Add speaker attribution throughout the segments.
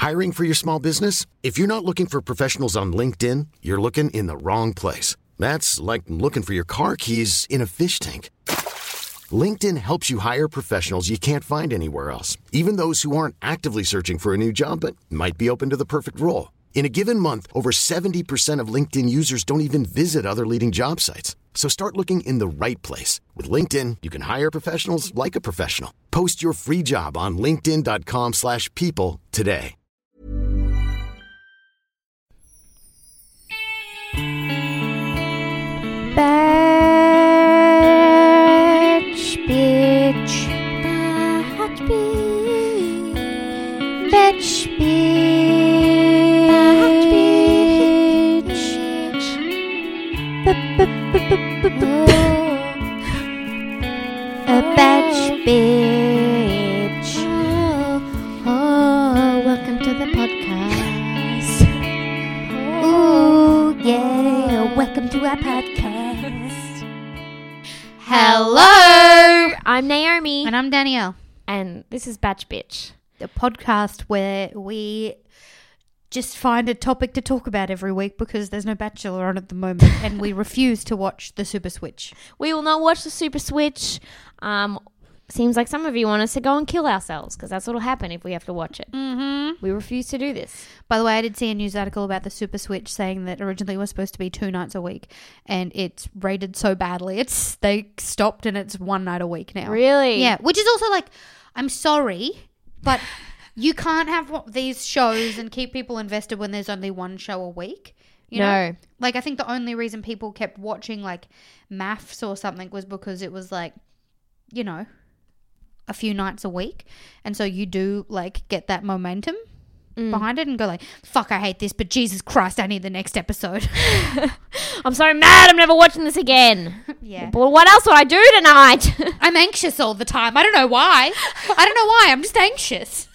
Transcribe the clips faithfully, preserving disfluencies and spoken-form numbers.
Speaker 1: Hiring for your small business? If you're not looking for professionals on LinkedIn, you're looking in the wrong place. That's like looking for your car keys in a fish tank. LinkedIn helps you hire professionals you can't find anywhere else, even those who aren't actively searching for a new job but might be open to the perfect role. In a given month, over seventy percent of LinkedIn users don't even visit other leading job sites. So start looking in the right place. With LinkedIn, you can hire professionals like a professional. Post your free job on linkedin.com slash people today.
Speaker 2: Batch bitch, batch bitch, batch bitch, a batch bitch. Oh, welcome to the podcast. Ooh, yeah, welcome to our podcast.
Speaker 3: Hello, I'm Naomi.
Speaker 2: And I'm Danielle.
Speaker 3: And this is Batch Bitch.
Speaker 2: The podcast where we just find a topic to talk about every week because there's no Bachelor on at the moment and we refuse to watch the Super Switch.
Speaker 3: We will not watch the Super Switch. Um, seems like some of you want us to go and kill ourselves because that's what will happen if we have to watch it.
Speaker 2: Mm-hmm.
Speaker 3: We refuse to do this.
Speaker 2: By the way, I did see a news article about the Super Switch saying that originally it was supposed to be two nights a week and it's rated so badly. It's they stopped and it's one night a week now.
Speaker 3: Really?
Speaker 2: Yeah, which is also like, I'm sorry, but you can't have these shows and keep people invested when there's only one show a week. You know?
Speaker 3: No.
Speaker 2: Like, I think the only reason people kept watching, like, Maths or something was because it was, like, you know, a few nights a week. And so you do, like, get that momentum mm. behind it and go, like, fuck, I hate this, but Jesus Christ, I need the next episode.
Speaker 3: I'm so mad I'm never watching this again.
Speaker 2: Yeah.
Speaker 3: But what else would I do tonight?
Speaker 2: I'm anxious all the time. I don't know why. I don't know why. I'm just anxious.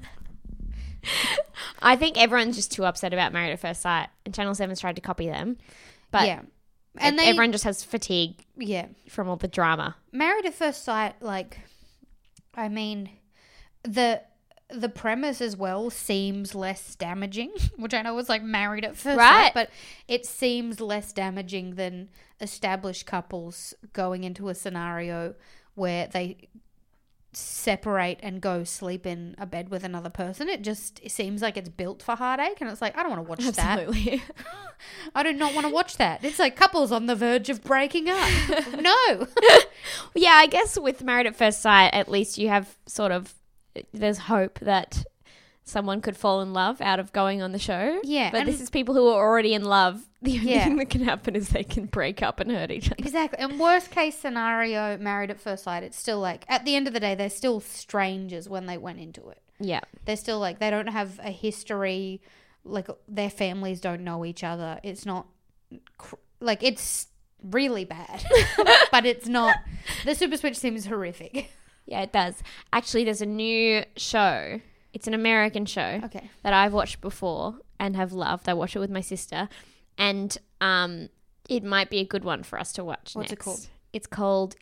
Speaker 3: I think everyone's just too upset about Married at First Sight, and Channel seven's tried to copy them. But
Speaker 2: yeah. And they,
Speaker 3: everyone just has fatigue
Speaker 2: yeah.
Speaker 3: from all the drama.
Speaker 2: Married at First Sight, like, I mean, the the premise as well seems less damaging, which I know is like Married at First
Speaker 3: Right.
Speaker 2: Sight, but it seems less damaging than established couples going into a scenario where they separate and go sleep in a bed with another person. It just it seems like it's built for heartache, and it's like, I don't want to watch
Speaker 3: Absolutely.
Speaker 2: that. I do not want to watch that. It's like couples on the verge of breaking up. No.
Speaker 3: Yeah, I guess with Married at First Sight, at least you have sort of, there's hope that someone could fall in love out of going on the show.
Speaker 2: Yeah.
Speaker 3: But
Speaker 2: and
Speaker 3: this is people who are already in love. The only
Speaker 2: Yeah.
Speaker 3: thing that can happen is they can break up and hurt each other.
Speaker 2: Exactly. And worst case scenario, Married at First Sight, it's still like, at the end of the day, they're still strangers when they went into it.
Speaker 3: Yeah.
Speaker 2: They're still like, they don't have a history, like their families don't know each other. It's not, cr- like it's really bad, but it's not, the Super Switch seems horrific.
Speaker 3: Yeah, it does. Actually, there's a new show. It's an American show
Speaker 2: Okay.
Speaker 3: that I've watched before and have loved. I watch it with my sister. And um, it might be a good one for us to watch
Speaker 2: What's
Speaker 3: next.
Speaker 2: it called?
Speaker 3: It's called...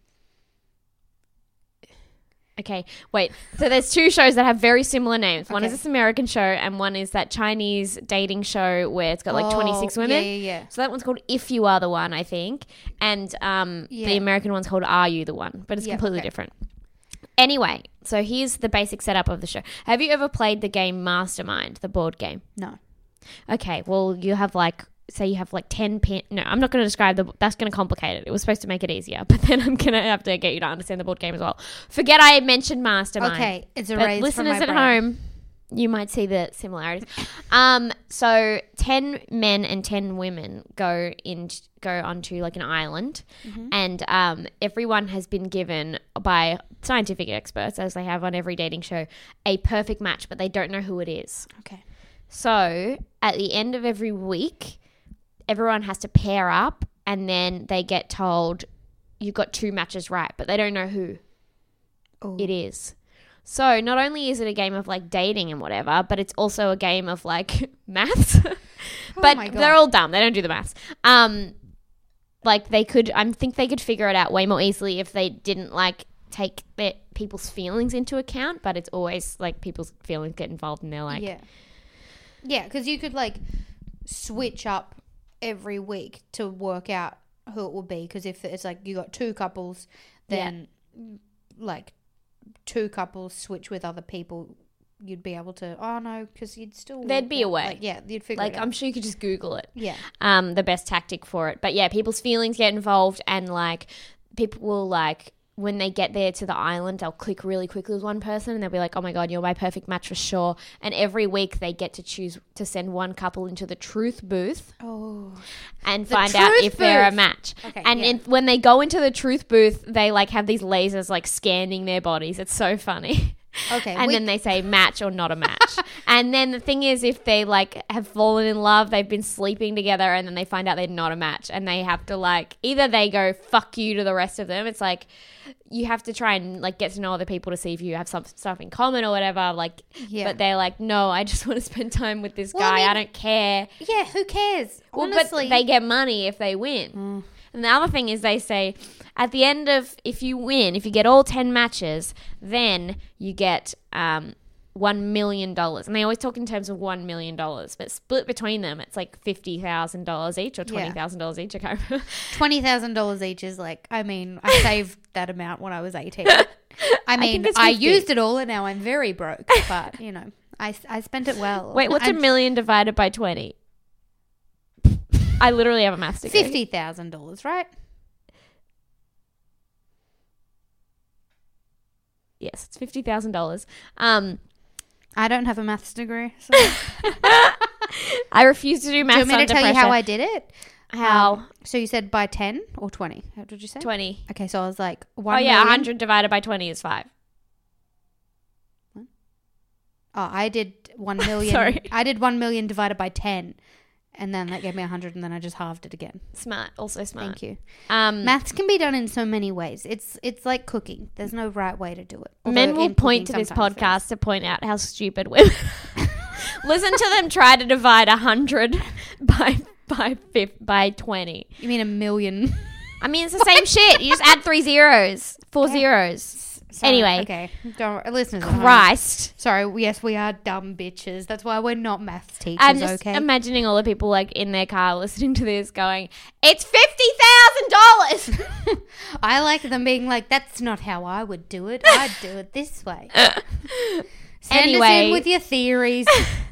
Speaker 3: Okay, wait. So there's two shows that have very similar names. One
Speaker 2: Okay.
Speaker 3: is this American show and one is that Chinese dating show where it's got like
Speaker 2: Oh,
Speaker 3: twenty-six women.
Speaker 2: Yeah, yeah, yeah.
Speaker 3: So that one's called If You Are the One, I think. And um,
Speaker 2: Yeah.
Speaker 3: the American one's called Are You the One? But it's
Speaker 2: Yeah,
Speaker 3: completely
Speaker 2: okay.
Speaker 3: different. Anyway, so here's the basic setup of the show. Have you ever played the game Mastermind, the board game?
Speaker 2: No.
Speaker 3: Okay, well, you have like, say you have like ten pin. No, I'm not going to describe the, that's going to complicate it. It was supposed to make it easier, but then I'm going to have to get you to understand the board game as well. Forget I mentioned Mastermind.
Speaker 2: Okay, it's
Speaker 3: But
Speaker 2: erased from
Speaker 3: listeners
Speaker 2: my
Speaker 3: at
Speaker 2: brain.
Speaker 3: home, you might see the similarities. um, so ten men and ten women go in, go onto like an island,
Speaker 2: Mm-hmm.
Speaker 3: and um, everyone has been given by scientific experts, as they have on every dating show, a perfect match, but they don't know who it is.
Speaker 2: Okay.
Speaker 3: So at the end of every week, everyone has to pair up, and then they get told you've got two matches right, but they don't know who
Speaker 2: Ooh.
Speaker 3: it is. So not only is it a game of like dating and whatever, but it's also a game of like maths. But
Speaker 2: my God.
Speaker 3: they're all dumb. They don't do the maths. Um, like they could, I think they could figure it out way more easily if they didn't like take their people's feelings into account. But it's always like people's feelings get involved, and they're like,
Speaker 2: yeah. Yeah, because you could like switch up every week to work out who it will be. Because if it's like you got two couples, then yeah. like two couples switch with other people, you'd be able to. Oh no, because you'd still
Speaker 3: there'd be
Speaker 2: out.
Speaker 3: a way.
Speaker 2: Like, yeah, you'd figure
Speaker 3: like
Speaker 2: it out.
Speaker 3: I'm sure you could just Google it.
Speaker 2: Yeah,
Speaker 3: um, the best tactic for it. But yeah, people's feelings get involved, and like people will like. When they get there to the island, they'll click really quickly with one person and they'll be like, oh my God, you're my perfect match for sure. And every week they get to choose to send one couple into the truth booth
Speaker 2: oh.
Speaker 3: and
Speaker 2: The
Speaker 3: find out
Speaker 2: truth
Speaker 3: if they're a
Speaker 2: booth.
Speaker 3: match.
Speaker 2: Okay,
Speaker 3: and
Speaker 2: yeah.
Speaker 3: in, when they go into the truth booth, they like have these lasers like scanning their bodies. It's so funny.
Speaker 2: Okay.
Speaker 3: And
Speaker 2: we-
Speaker 3: then they say match or not a match. And then the thing is, if they like have fallen in love, they've been sleeping together, and then they find out they're not a match, and they have to like either they go fuck you to the rest of them. It's like you have to try and like get to know other people to see if you have some stuff in common or whatever. Like,
Speaker 2: Yeah.
Speaker 3: but they're like, no, I just want to spend time with this
Speaker 2: Well, I
Speaker 3: guy. I,
Speaker 2: mean-
Speaker 3: don't care.
Speaker 2: yeah, who cares?
Speaker 3: Well,
Speaker 2: Honestly,
Speaker 3: but they get money if they win.
Speaker 2: Mm.
Speaker 3: And the other thing is they say at the end of, if you win, if you get all ten matches, then you get um, one million dollars. And they always talk in terms of one million dollars. But split between them, it's like fifty thousand dollars each or twenty thousand dollars each. I can't remember.
Speaker 2: twenty thousand dollars each is like, I mean, I saved that amount when I was eighteen. I mean,
Speaker 3: it's
Speaker 2: I,
Speaker 3: fifty.
Speaker 2: used it all and now I'm very broke. But, you know, I, I spent it well.
Speaker 3: Wait, what's a
Speaker 2: I'm
Speaker 3: million divided by twenty? I literally have a maths degree.
Speaker 2: fifty thousand dollars, right?
Speaker 3: Yes, it's fifty thousand dollars. Um,
Speaker 2: I don't have a maths degree. So.
Speaker 3: I refuse to do
Speaker 2: Do you
Speaker 3: maths
Speaker 2: want me to
Speaker 3: under
Speaker 2: tell
Speaker 3: pressure.
Speaker 2: you how I did it?
Speaker 3: How?
Speaker 2: Um, so you said by ten or twenty? How did you say?
Speaker 3: twenty.
Speaker 2: Okay, so I was like,
Speaker 3: Oh,
Speaker 2: one
Speaker 3: yeah,
Speaker 2: million.
Speaker 3: one hundred divided by twenty is five.
Speaker 2: Oh, I did one million.
Speaker 3: Sorry.
Speaker 2: I did one million divided by ten. And then that gave me one hundred, and then I just halved it again.
Speaker 3: Smart. Also smart.
Speaker 2: Thank you.
Speaker 3: Um,
Speaker 2: Maths can be done in so many ways. It's it's like cooking. There's no right way to do it.
Speaker 3: Men
Speaker 2: Although
Speaker 3: will
Speaker 2: in
Speaker 3: point to
Speaker 2: cooking
Speaker 3: this
Speaker 2: sometimes there
Speaker 3: podcast to point out how stupid women. Listen to them try to divide a hundred by by fif- by twenty.
Speaker 2: is. You mean a million?
Speaker 3: I mean, it's the same shit. You just add three zeros, four
Speaker 2: Yeah.
Speaker 3: zeros.
Speaker 2: Sorry,
Speaker 3: Anyway.
Speaker 2: okay. Don't, listeners, at home.
Speaker 3: Christ.
Speaker 2: Sorry. Yes, we are dumb bitches. That's why we're not maths teachers.
Speaker 3: I'm just
Speaker 2: okay.
Speaker 3: imagining all the people like in their car listening to this going, it's fifty thousand dollars.
Speaker 2: I like them being like, that's not how I would do it. I'd do it this way. Send us
Speaker 3: Anyway.
Speaker 2: in with your theories.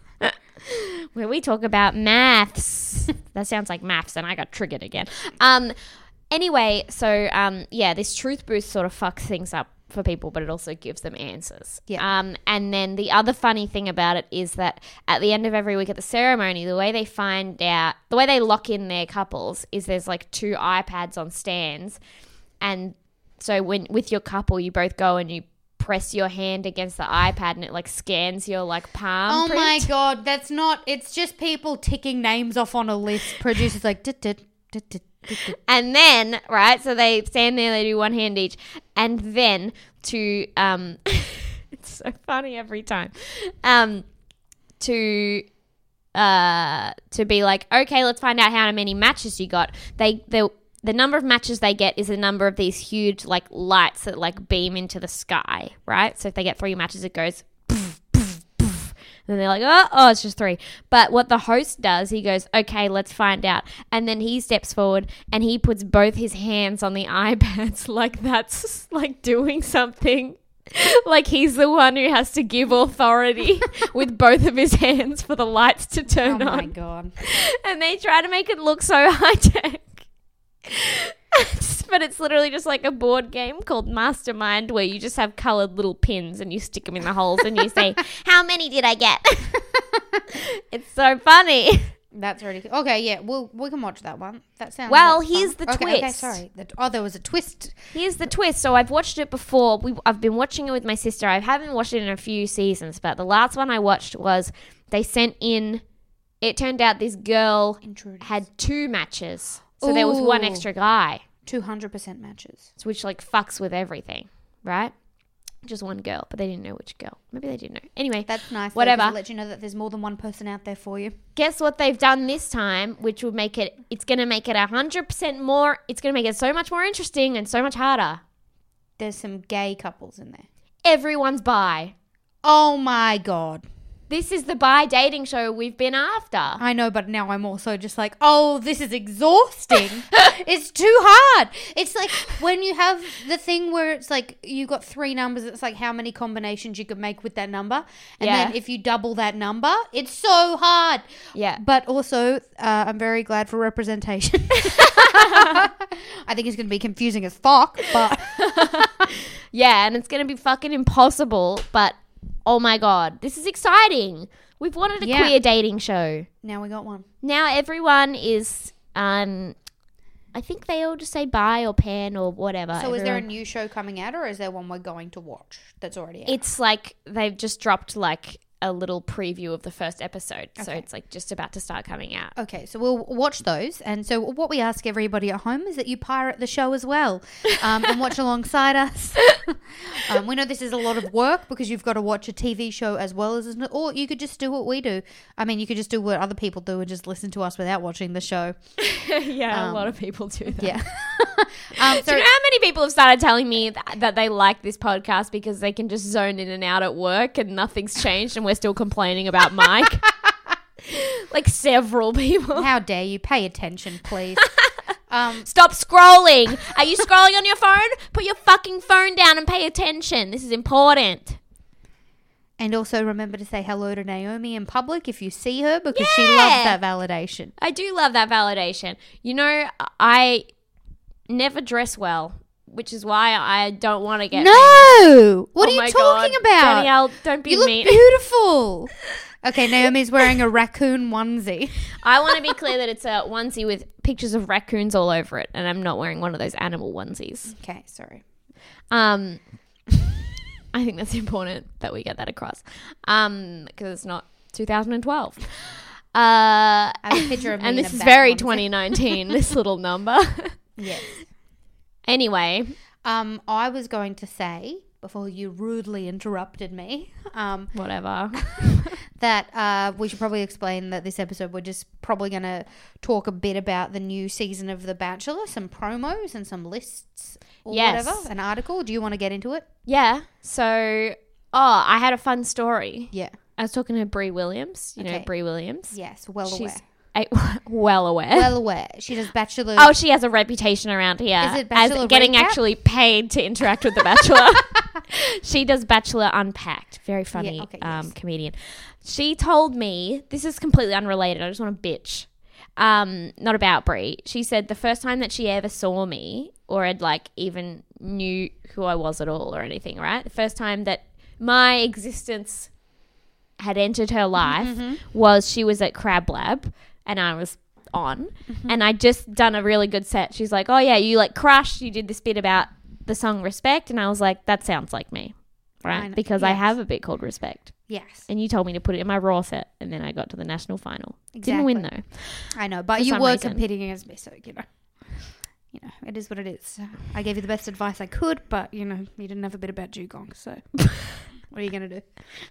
Speaker 3: Where we talk about maths. That sounds like maths, and I got triggered again. Um. Anyway, so um, yeah, this truth boost sort of fucks things up for people, but it also gives them answers.
Speaker 2: Yeah.
Speaker 3: Um. And then the other funny thing about it is that at the end of every week at the ceremony, the way they find out, the way they lock in their couples is there's like two iPads on stands, and so when with your couple, you both go and you press your hand against the iPad and it like scans your like palm
Speaker 2: Oh
Speaker 3: print.
Speaker 2: my god, that's not. It's just people ticking names off on a list. Producers like, dit, dit, dit, dit, dit, dit.
Speaker 3: And then, right, so they stand there, they do one hand each, and then to, um, it's so funny every time, um, to, uh, to be like, okay, let's find out how many matches you got. They, the, the number of matches they get is the number of these huge, like, lights that, like, beam into the sky, right? So if they get three matches, it goes poof, poof, poof. And they're like, oh, oh, it's just three. But what the host does, he goes, okay, let's find out. And then he steps forward and he puts both his hands on the iPads like that's like doing something. Like he's the one who has to give authority with both of his hands for the lights to
Speaker 2: Oh
Speaker 3: turn
Speaker 2: my
Speaker 3: on.
Speaker 2: god.
Speaker 3: And they try to make it look so high-tech. But it's literally just like a board game called Mastermind where you just have coloured little pins and you stick them in the holes and you say, how many did I get? It's so funny.
Speaker 2: That's ridiculous. Okay, yeah, we'll, we can watch that one. That sounds
Speaker 3: Well,
Speaker 2: that's fun.
Speaker 3: here's the
Speaker 2: okay, Okay,
Speaker 3: twist.
Speaker 2: sorry. The, oh, there was a twist.
Speaker 3: Here's the twist. So I've watched it before. We, I've been watching it with my sister. I haven't watched it in a few seasons, but the last one I watched was they sent in, it turned out this girl
Speaker 2: Intruders.
Speaker 3: had two matches. So there was one
Speaker 2: Ooh.
Speaker 3: extra guy.
Speaker 2: two hundred percent matches.
Speaker 3: Which like fucks with everything, right? Just one girl, but they didn't know which girl. Maybe they did know. Anyway,
Speaker 2: That's nice. though,
Speaker 3: Whatever.
Speaker 2: 'cause it lets you know that there's more than one person out there for you.
Speaker 3: guess what they've done this time, which will make it, it's going to make it one hundred percent more, it's going to make it so much more interesting and so much harder.
Speaker 2: There's some gay couples in there.
Speaker 3: Everyone's bi.
Speaker 2: Oh my god.
Speaker 3: This is the bi dating show we've been after.
Speaker 2: I know, but now I'm also just like, oh, this is exhausting. It's too hard. It's like when you have the thing where it's like you got three numbers, it's like how many combinations you could make with that number. And
Speaker 3: Yeah.
Speaker 2: then if you double that number, it's so hard.
Speaker 3: Yeah.
Speaker 2: But also, uh, I'm very glad for representation. I think it's going to be confusing as fuck, but
Speaker 3: Yeah, and it's going to be fucking impossible, but oh my God, this is exciting. We've wanted a
Speaker 2: Yeah.
Speaker 3: queer dating show.
Speaker 2: now we got one.
Speaker 3: Now everyone is, um, I think they all just say bi or pan or whatever.
Speaker 2: So is there a
Speaker 3: Everyone-
Speaker 2: new show coming out, or is there one we're going to watch that's already out?
Speaker 3: It's like they've just dropped like a little preview of the first episode. So
Speaker 2: Okay.
Speaker 3: it's like just about to start coming out.
Speaker 2: Okay, so we'll watch those. And so what we ask everybody at home is that you pirate the show as well um, and watch alongside us. um, we know this is a lot of work because you've got to watch a T V show as well as, or you could just do what we do. I mean, you could just do what other people do and just listen to us without watching the show.
Speaker 3: yeah,
Speaker 2: Um,
Speaker 3: a lot of people do that.
Speaker 2: Yeah. um,
Speaker 3: Do
Speaker 2: so
Speaker 3: you know how many people have started telling me that, that they like this podcast because they can just zone in and out at work and nothing's changed and we're still complaining about Mike? Like several people.
Speaker 2: how dare you pay attention, please. um,
Speaker 3: Stop scrolling. Are you scrolling on your phone? Put your fucking phone down and pay attention. This is important.
Speaker 2: and also remember to say hello to Naomi in public if you see her because she
Speaker 3: Yeah.
Speaker 2: loves that validation.
Speaker 3: I do love that validation. You know, I never dress well, which is why I don't want to get famous.
Speaker 2: No! What
Speaker 3: Oh
Speaker 2: are you
Speaker 3: my
Speaker 2: talking
Speaker 3: God.
Speaker 2: about?
Speaker 3: Danielle, don't be
Speaker 2: You look
Speaker 3: mean.
Speaker 2: beautiful. Okay, Naomi's wearing a raccoon onesie.
Speaker 3: I want to be clear that it's a onesie with pictures of raccoons all over it, and I'm not wearing one of those animal onesies.
Speaker 2: Okay, sorry.
Speaker 3: Um, I think that's important that we get that across, um, because it's not two thousand twelve. Uh,
Speaker 2: I have a picture of me
Speaker 3: and
Speaker 2: in
Speaker 3: this
Speaker 2: a
Speaker 3: is
Speaker 2: bat
Speaker 3: very
Speaker 2: onesie.
Speaker 3: twenty nineteen. This little number.
Speaker 2: Yes.
Speaker 3: Anyway,
Speaker 2: Um, I was going to say, before you rudely interrupted me, um,
Speaker 3: whatever.
Speaker 2: that uh, we should probably explain that this episode we're just probably going to talk a bit about the new season of The Bachelor, some promos and some lists or
Speaker 3: Yes.
Speaker 2: whatever, an article. Do you want to get into it?
Speaker 3: Yeah. So, oh, I had a fun story.
Speaker 2: Yeah.
Speaker 3: I was talking to Brie Williams. You know
Speaker 2: Okay.
Speaker 3: Brie Williams.
Speaker 2: Yes, well
Speaker 3: She's
Speaker 2: aware.
Speaker 3: a, well aware.
Speaker 2: Well aware. She does Bachelor.
Speaker 3: Oh, she has a reputation around here
Speaker 2: Is it
Speaker 3: as
Speaker 2: Bachelor
Speaker 3: getting
Speaker 2: Recap?
Speaker 3: actually paid to interact with the Bachelor. She does Bachelor Unpacked. Very funny
Speaker 2: Yeah, okay,
Speaker 3: um,
Speaker 2: yes.
Speaker 3: comedian. She told me, this is completely unrelated. I just want to bitch. Um, not about Brie. She said the first time that she ever saw me or had like even knew who I was at all or anything, right? The first time that my existence had entered her life
Speaker 2: Mm-hmm.
Speaker 3: was she was at Crab Lab and I was on
Speaker 2: Mm-hmm.
Speaker 3: and I'd just done a really good set. She's like, oh yeah, you like crushed, you did this bit about the song Respect, and I was like, that sounds like me,
Speaker 2: I
Speaker 3: right?
Speaker 2: know-
Speaker 3: Because I
Speaker 2: yes.
Speaker 3: have a bit called Respect,
Speaker 2: Yes,
Speaker 3: and you told me to put it in my Raw set, and then I got to the national final. Didn't
Speaker 2: Exactly.
Speaker 3: win though.
Speaker 2: I know, but
Speaker 3: For
Speaker 2: you
Speaker 3: some
Speaker 2: were
Speaker 3: reason.
Speaker 2: competing against me, so you know, you know, it is what it is. I gave you the best advice I could, but you know, you didn't have a bit about dugong, so what are you gonna do?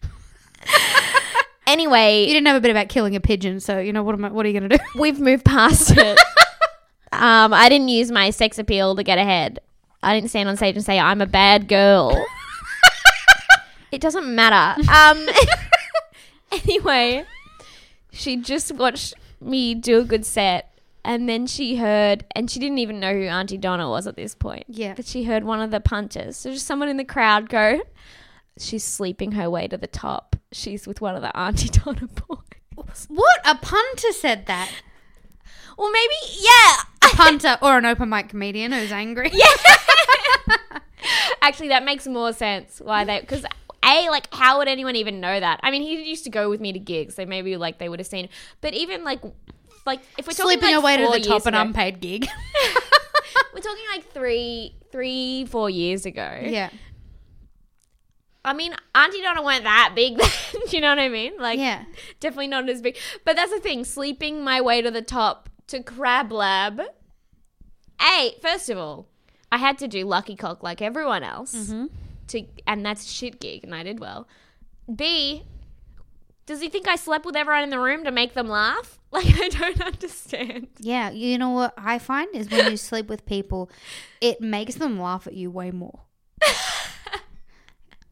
Speaker 3: Anyway,
Speaker 2: You didn't have a bit about killing a pigeon, so you know what am I, what are you gonna do?
Speaker 3: we've moved past it. um, I didn't use my sex appeal to get ahead. I didn't stand on stage and say I'm a bad girl. It doesn't matter. Um, anyway, she just watched me do a good set, and then she heard, and she didn't even know who Auntie Donna was at this point.
Speaker 2: Yeah.
Speaker 3: But she heard one of the punters. So just someone in the crowd go, she's sleeping her way to the top. She's with one of the Auntie Donna boys.
Speaker 2: What? A punter said that?
Speaker 3: Well, maybe, yeah.
Speaker 2: A punter or an open mic comedian who's angry?
Speaker 3: Yeah. Actually, that makes more sense why they, because A, like, how would anyone even know that? I mean, he used to go with me to gigs, so maybe, like, they would have seen. But even, like, like if we're talking,
Speaker 2: Sleeping
Speaker 3: like,
Speaker 2: away to
Speaker 3: four
Speaker 2: the top
Speaker 3: years
Speaker 2: an
Speaker 3: ago-
Speaker 2: unpaid gig.
Speaker 3: We're talking, like, three, three, four years ago.
Speaker 2: Yeah.
Speaker 3: I mean, Auntie Donna weren't that big then. Do you know what I mean? Like,
Speaker 2: Yeah.
Speaker 3: definitely not as big. But that's the thing, sleeping my way to the top to Crab Lab. A, first of all, I had to do Lucky Cock like everyone else.
Speaker 2: Mm-hmm.
Speaker 3: To, and that's a shit gig, and I did well. B, does he think I slept with everyone in the room to make them laugh? Like, I don't understand.
Speaker 2: Yeah, you know what I find is when you sleep with people, it makes them laugh at you way more.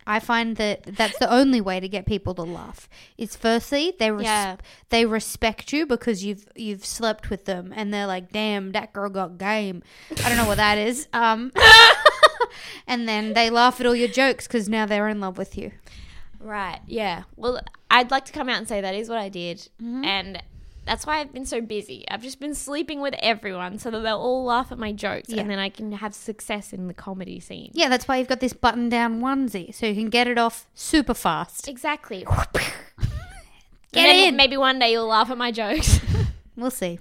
Speaker 2: I find that that's the only way to get people to laugh. Is firstly they res-
Speaker 3: Yeah.
Speaker 2: they respect you because you've you've slept with them, and they're like, "Damn, that girl got game." I don't know what that is. Um, and then they laugh at all your jokes because now they're in love with you.
Speaker 3: Right, yeah. Well, I'd like to come out and say that is what I did.
Speaker 2: Mm-hmm.
Speaker 3: And that's why I've been so busy. I've just been sleeping with everyone so that they'll all laugh at my jokes
Speaker 2: Yeah.
Speaker 3: and then I can have success in the comedy scene.
Speaker 2: Yeah, that's why you've got this button-down onesie, so you can get it off super fast.
Speaker 3: Exactly.
Speaker 2: Get
Speaker 3: And then
Speaker 2: in.
Speaker 3: maybe one day you'll laugh at my jokes.
Speaker 2: We'll see.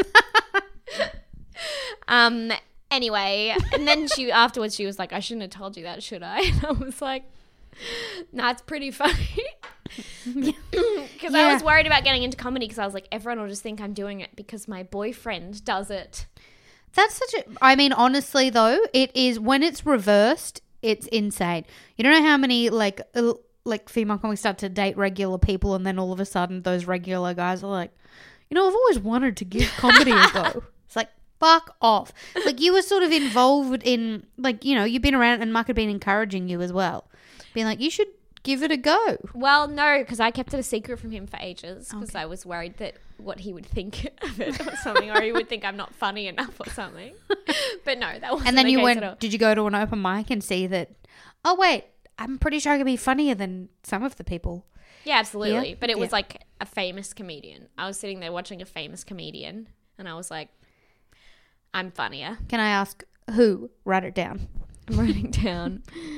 Speaker 3: um. Anyway, and then she afterwards she was like, I shouldn't have told you that, should I? And I was like, nah, it's pretty funny. Because
Speaker 2: Yeah.
Speaker 3: I was worried about getting into comedy because I was like, everyone will just think I'm doing it because my boyfriend does it.
Speaker 2: That's such a. I mean, honestly, though, it is when it's reversed, it's insane. You don't know how many like uh, like female comics start to date regular people, and then all of a sudden, those regular guys are like, you know, I've always wanted to give comedy a go. It's like, fuck off. Like, you were sort of involved in, like, you know, you've been around, and Mark had been encouraging you as well, being like, you should give it a go.
Speaker 3: Well, no, because I kept it a secret from him for ages because I was worried that what he would think of it or something, or he would think I'm not funny enough or something. But no, that wasn't
Speaker 2: And then
Speaker 3: the
Speaker 2: you
Speaker 3: case
Speaker 2: went,
Speaker 3: at all.
Speaker 2: did you go to an open mic and see that, oh, wait, I'm pretty sure I could be funnier than some of the people.
Speaker 3: Yeah, absolutely.
Speaker 2: Yeah?
Speaker 3: But it was
Speaker 2: Yeah.
Speaker 3: like a famous comedian. I was sitting there watching a famous comedian and I was like, I'm funnier.
Speaker 2: Can I ask who? Write it down.
Speaker 3: I'm writing down.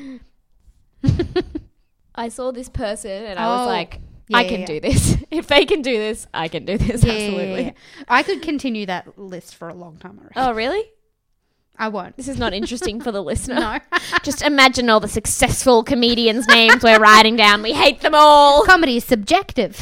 Speaker 3: I saw this person and I was
Speaker 2: Oh,
Speaker 3: like,
Speaker 2: yeah,
Speaker 3: I
Speaker 2: yeah,
Speaker 3: can
Speaker 2: yeah.
Speaker 3: do this. If they can do this, I can do this.
Speaker 2: Yeah, yeah,
Speaker 3: Absolutely.
Speaker 2: yeah, yeah. I could continue that list for a long time. I reckon.
Speaker 3: Oh, really?
Speaker 2: I won't.
Speaker 3: This is not interesting for the listener.
Speaker 2: No.
Speaker 3: Just imagine all the successful comedians' names we're writing down. We hate them all.
Speaker 2: Comedy is subjective.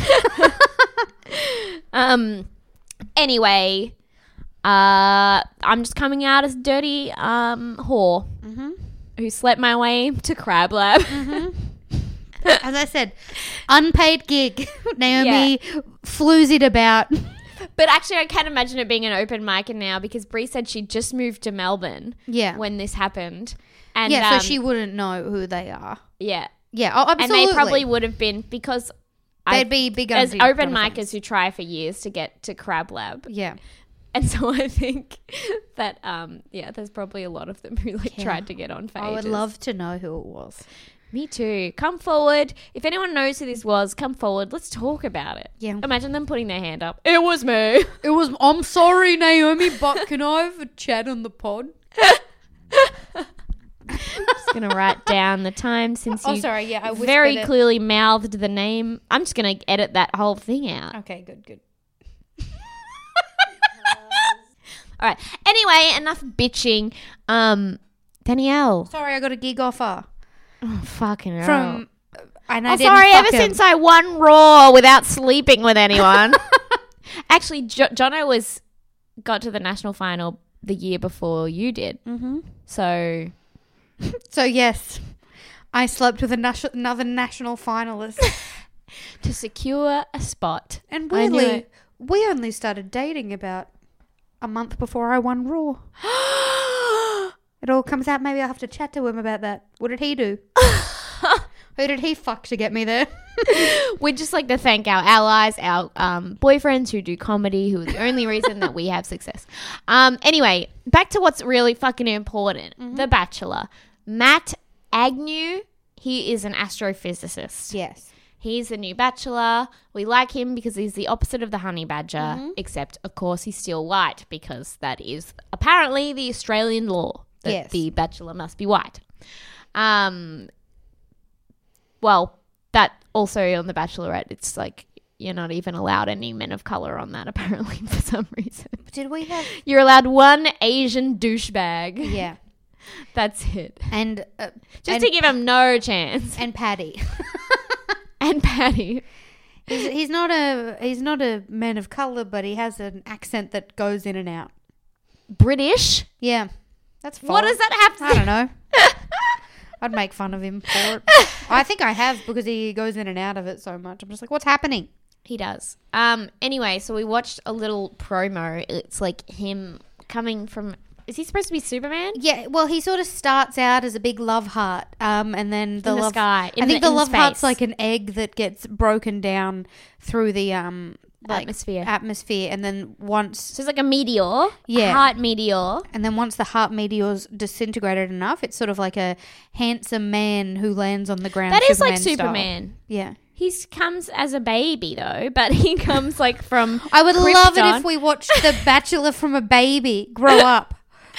Speaker 3: Um. Anyway, uh, I'm just coming out as dirty um whore
Speaker 2: Mm-hmm.
Speaker 3: who slept my way to Crab Lab.
Speaker 2: As I said, unpaid gig. Naomi floozied about.
Speaker 3: But actually, I can't imagine it being an open mic now because Bree said she just moved to Melbourne
Speaker 2: Yeah.
Speaker 3: when this happened, and
Speaker 2: yeah,
Speaker 3: um,
Speaker 2: so she wouldn't know who they are.
Speaker 3: yeah,
Speaker 2: Yeah, oh, absolutely.
Speaker 3: and they probably would have been because
Speaker 2: They'd
Speaker 3: I,
Speaker 2: be big
Speaker 3: as
Speaker 2: unpaid
Speaker 3: open
Speaker 2: kind of
Speaker 3: micers
Speaker 2: fans.
Speaker 3: who try for years to get to Crab Lab.
Speaker 2: Yeah.
Speaker 3: And so I think that, um, yeah, there's probably a lot of them who like
Speaker 2: Yeah.
Speaker 3: tried to get on for
Speaker 2: I would
Speaker 3: ages.
Speaker 2: love to know who it was.
Speaker 3: Me too. Come forward. If anyone knows who this was, come forward. Let's talk about it.
Speaker 2: Yeah.
Speaker 3: Imagine them putting their hand up. It was me.
Speaker 2: It was, I'm sorry, Naomi, but can I have a chat on the pod?
Speaker 3: Just going to write down the time since
Speaker 2: Oh,
Speaker 3: you
Speaker 2: sorry, yeah, I whispered
Speaker 3: very
Speaker 2: it.
Speaker 3: clearly mouthed the name. I'm just going to edit that whole thing out.
Speaker 2: Okay, good, good.
Speaker 3: All right. Anyway, enough bitching. Um, Danielle.
Speaker 2: Sorry, I got a gig offer
Speaker 3: Oh, fucking hell.
Speaker 2: from... And I
Speaker 3: Oh,
Speaker 2: didn't
Speaker 3: sorry,
Speaker 2: fuck
Speaker 3: ever
Speaker 2: him.
Speaker 3: since I won Raw without sleeping with anyone. Actually, jo- Jono was got to the national final the year before you did.
Speaker 2: Mm-hmm.
Speaker 3: So,
Speaker 2: So, yes, I slept with a nation- another national finalist.
Speaker 3: to secure a spot.
Speaker 2: And
Speaker 3: I knew
Speaker 2: weirdly,
Speaker 3: it.
Speaker 2: we only started dating about a month before I won Raw. It all comes out. Maybe I'll have to chat to him about that. What did he do? Who did he fuck to get me there?
Speaker 3: We'd just like to thank our allies, our um, boyfriends who do comedy, who are the only reason that we have success. Um, anyway, back to what's really fucking important. The Bachelor. Matt Agnew, he is an astrophysicist.
Speaker 2: Yes.
Speaker 3: He's the new Bachelor. We like him because he's the opposite of the Honey Badger, except, of course, he's still white because that is apparently the Australian law that
Speaker 2: Yes.
Speaker 3: the Bachelor must be white. Um, well, that also on the Bachelorette, it's like you're not even allowed any men of color on that apparently for some reason.
Speaker 2: Did we have...
Speaker 3: You're allowed one Asian douchebag.
Speaker 2: Yeah.
Speaker 3: That's it.
Speaker 2: And... Uh,
Speaker 3: Just
Speaker 2: and,
Speaker 3: to give him no chance.
Speaker 2: and Paddy.
Speaker 3: And Patty.
Speaker 2: he's, he's not a he's not a man of color, but he has an accent that goes in and out.
Speaker 3: British?
Speaker 2: Yeah. That's fine.
Speaker 3: What does that have to
Speaker 2: I don't know. I'd make fun of him for it. I think I have because he goes in and out of it so much. I'm just like, what's happening?
Speaker 3: He does. Um. Anyway, so we watched a little promo. It's like him coming from Is he supposed to be Superman?
Speaker 2: Yeah, well, he sort of starts out as a big love heart, um, and then the,
Speaker 3: In the
Speaker 2: love
Speaker 3: sky. In
Speaker 2: I think
Speaker 3: the-
Speaker 2: the,
Speaker 3: in
Speaker 2: love heart's
Speaker 3: space.
Speaker 2: like an egg that gets broken down through the um like
Speaker 3: Atmosphere.
Speaker 2: atmosphere, and then once
Speaker 3: So it's like a meteor.
Speaker 2: Yeah.
Speaker 3: A heart meteor.
Speaker 2: and then once the heart meteor's disintegrated enough, it's sort of like a handsome man who lands on the ground.
Speaker 3: That is like
Speaker 2: Superman style.
Speaker 3: Superman.
Speaker 2: Yeah.
Speaker 3: He comes as a baby though, but he comes like from
Speaker 2: I would love it
Speaker 3: Krypton.
Speaker 2: if we watched The Bachelor from a baby grow up.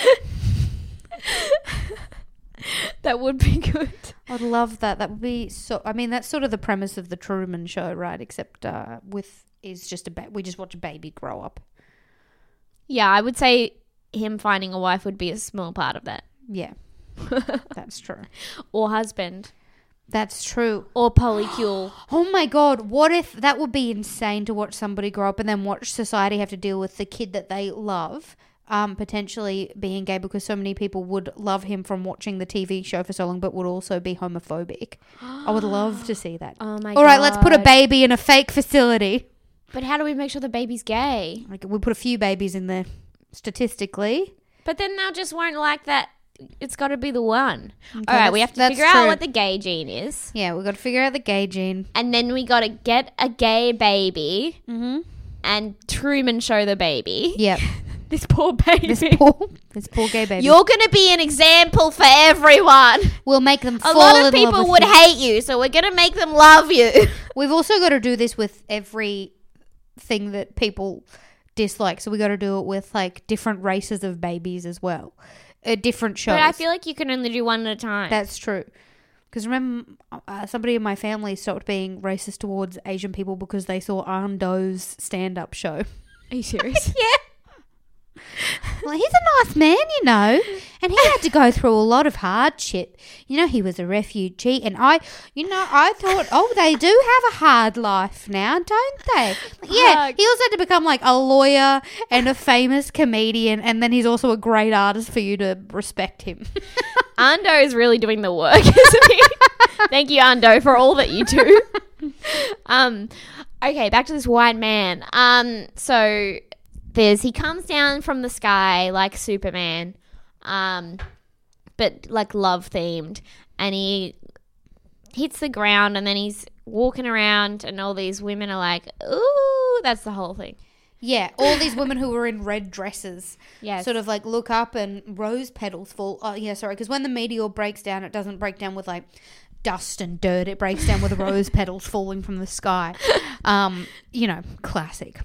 Speaker 3: That would be good.
Speaker 2: I'd love that. That would be so. I mean, that's sort of the premise of the Truman Show, right? Except uh, with is just a ba- we just watch a baby grow up.
Speaker 3: Yeah, I would say him finding a wife would be a small part of that.
Speaker 2: Yeah, that's true.
Speaker 3: Or husband.
Speaker 2: That's true.
Speaker 3: Or polycule.
Speaker 2: Oh my god, what if that would be insane to watch somebody grow up and then watch society have to deal with the kid that they love um, potentially being gay, because so many people would love him from watching the T V show for so long, but would also be homophobic. I would love to see that.
Speaker 3: Oh my god.
Speaker 2: All right, let's put a baby in a fake facility.
Speaker 3: But how do we make sure the baby's gay?
Speaker 2: Like, we put a few babies in there statistically.
Speaker 3: But then they'll just won't like that. It's got to be the one.
Speaker 2: Okay,
Speaker 3: All right, we have to
Speaker 2: that's-
Speaker 3: figure
Speaker 2: that's
Speaker 3: out
Speaker 2: true.
Speaker 3: what the gay gene is.
Speaker 2: Yeah, we've got to figure out the gay gene.
Speaker 3: And then we got to get a gay baby
Speaker 2: Mm-hmm.
Speaker 3: and Truman show the baby.
Speaker 2: Yep.
Speaker 3: This poor baby.
Speaker 2: This poor, this poor gay baby.
Speaker 3: You're going to be an example for everyone.
Speaker 2: We'll make them
Speaker 3: A
Speaker 2: fall
Speaker 3: lot
Speaker 2: in
Speaker 3: of
Speaker 2: love
Speaker 3: people
Speaker 2: with
Speaker 3: would
Speaker 2: you.
Speaker 3: hate you, so we're going to make them love you.
Speaker 2: We've also got to do this with every thing that people dislike. So we got to do it with like different races of babies as well, uh, different shows.
Speaker 3: But I feel like you can only do one at a time.
Speaker 2: That's true. Because remember, uh, somebody in my family stopped being racist towards Asian people because they saw Ando's stand-up show.
Speaker 3: Are you serious?
Speaker 2: Yeah. Well, he's a nice man, you know, and he had to go through a lot of hardship. You know, he was a refugee, and I, you know, I thought, oh, they do have a hard life now, don't they? Yeah,
Speaker 3: Fuck.
Speaker 2: he also had to become like a lawyer and a famous comedian, and then he's also a great artist for you to respect him.
Speaker 3: Ando is really doing the work, isn't he? Thank you, Ando, for all that you do. Um, okay, back to this white man. Um, so there's he comes down from the sky like Superman, um, but like love themed, and he hits the ground, and then he's walking around, and all these women are like, "Ooh," that's the whole thing.
Speaker 2: Yeah, all these women who were in red dresses
Speaker 3: Yes.
Speaker 2: sort of like look up and rose petals fall. Oh, yeah, sorry, because when the meteor breaks down, it doesn't break down with like dust and dirt. It breaks down with rose petals falling from the sky. Um, you know, classic.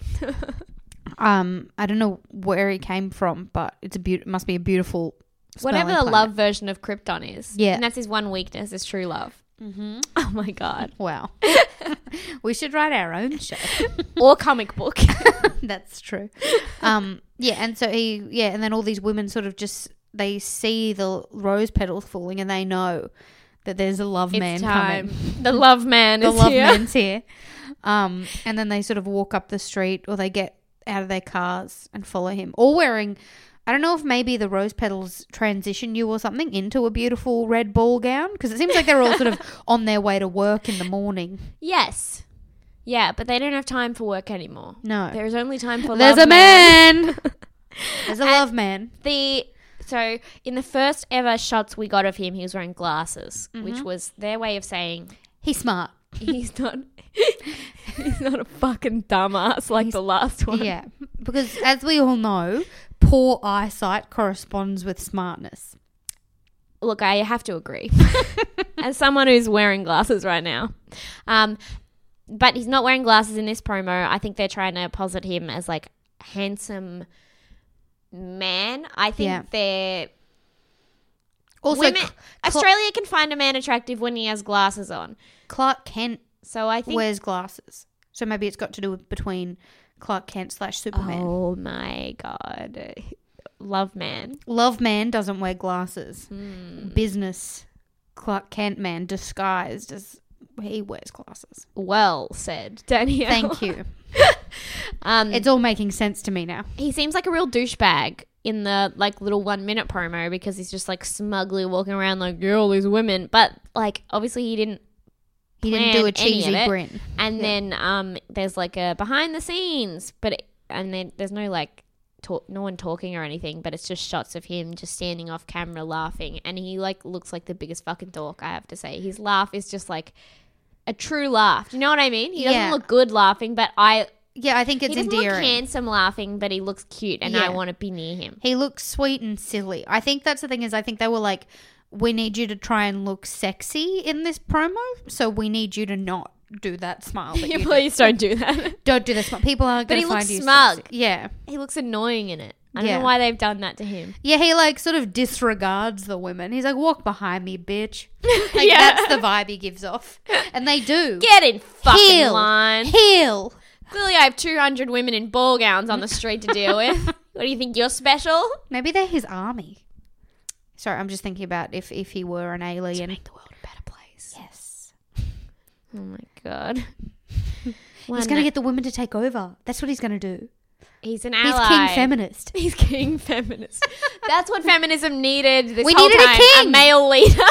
Speaker 2: Um, I don't know where he came from, but it's a be- it must be a beautiful
Speaker 3: Whatever the
Speaker 2: smelling
Speaker 3: love
Speaker 2: planet.
Speaker 3: version of Krypton is.
Speaker 2: Yeah.
Speaker 3: And that's his one weakness, is true love. Mm-hmm. Oh my God.
Speaker 2: Wow. We should write our own show.
Speaker 3: Or comic book.
Speaker 2: That's true. Um, yeah, and so he, yeah, and then all these women sort of just, they see the rose petals falling and they know that there's a love
Speaker 3: It's
Speaker 2: man
Speaker 3: time.
Speaker 2: coming.
Speaker 3: The love man
Speaker 2: The
Speaker 3: is
Speaker 2: love
Speaker 3: here.
Speaker 2: man's here. Um, and then they sort of walk up the street, or they get out of their cars and follow him, all wearing, I don't know if maybe the rose petals transition you or something into a beautiful red ball gown, because it seems like they're all sort of on their way to work in the morning.
Speaker 3: Yes. Yeah, but they don't have time for work anymore.
Speaker 2: No.
Speaker 3: There is only time for
Speaker 2: There's
Speaker 3: love
Speaker 2: a man. There's a
Speaker 3: And-
Speaker 2: love man.
Speaker 3: The so in the first ever shots we got of him, he was wearing glasses,
Speaker 2: Mm-hmm.
Speaker 3: which was their way of saying
Speaker 2: He's smart.
Speaker 3: he's not he's not a fucking dumbass like the last one.
Speaker 2: Yeah, because as we all know, poor eyesight corresponds with smartness.
Speaker 3: Look, I have to agree. As someone who's wearing glasses right now. Um, but he's not wearing glasses in this promo. I think they're trying to posit him as like handsome man. I think
Speaker 2: Yeah.
Speaker 3: they're
Speaker 2: Also,
Speaker 3: women.
Speaker 2: Cl-
Speaker 3: Australia can find a man attractive when he has glasses on.
Speaker 2: Clark Kent
Speaker 3: So I think.
Speaker 2: wears glasses, so maybe it's got to do with between Clark Kent slash Superman.
Speaker 3: Oh my God. Love man.
Speaker 2: Love man doesn't wear glasses.
Speaker 3: Hmm.
Speaker 2: Business Clark Kent man disguised as he wears glasses.
Speaker 3: Well said, Danielle.
Speaker 2: Thank you.
Speaker 3: um,
Speaker 2: It's all making sense to me now.
Speaker 3: he seems like a real douchebag in the like little one minute promo, because he's just like smugly walking around like, yeah, all these women. But like obviously he didn't
Speaker 2: He didn't
Speaker 3: plan
Speaker 2: do a
Speaker 3: any of
Speaker 2: cheesy
Speaker 3: it.
Speaker 2: grin.
Speaker 3: And
Speaker 2: Yeah.
Speaker 3: then um there's like a behind the scenes, but it, and then there's no like talk, no one talking or anything, but it's just shots of him just standing off camera laughing, and he like looks like the biggest fucking dork. I have to say, his laugh is just like a true laugh. Do you know what I mean? He doesn't
Speaker 2: Yeah.
Speaker 3: look good laughing, but I.
Speaker 2: Yeah, I think it's
Speaker 3: he doesn't
Speaker 2: endearing.
Speaker 3: look handsome laughing, but he looks cute, and
Speaker 2: Yeah.
Speaker 3: I want to be near him.
Speaker 2: He looks sweet and silly. I think that's the thing is I think they were like, we need you to try and look sexy in this promo, so we need you to not do that smile. That you do.
Speaker 3: Please don't do that.
Speaker 2: Don't do the smile. People aren't
Speaker 3: But
Speaker 2: going
Speaker 3: he
Speaker 2: to
Speaker 3: looks
Speaker 2: find you
Speaker 3: smug.
Speaker 2: sexy. Yeah.
Speaker 3: He looks annoying in it. I don't
Speaker 2: Yeah.
Speaker 3: know why they've done that to him.
Speaker 2: Yeah, he like sort of disregards the women. He's like, walk behind me, bitch. Like,
Speaker 3: Yeah.
Speaker 2: that's the vibe he gives off. And they do.
Speaker 3: Get in fucking
Speaker 2: Heel.
Speaker 3: line.
Speaker 2: Heel.
Speaker 3: Clearly, I have two hundred women in ball gowns on the street to deal with. What do you think? You're special?
Speaker 2: Maybe they're his army. Sorry, I'm just thinking about if, if he were an alien.
Speaker 3: To make the world a better place.
Speaker 2: Yes.
Speaker 3: Oh my god.
Speaker 2: He's going to get the women to take over. That's what he's going to do.
Speaker 3: He's an
Speaker 2: He's
Speaker 3: ally.
Speaker 2: king feminist.
Speaker 3: He's king feminist. That's what feminism needed this
Speaker 2: We
Speaker 3: whole
Speaker 2: needed a
Speaker 3: time.
Speaker 2: king.
Speaker 3: A male leader.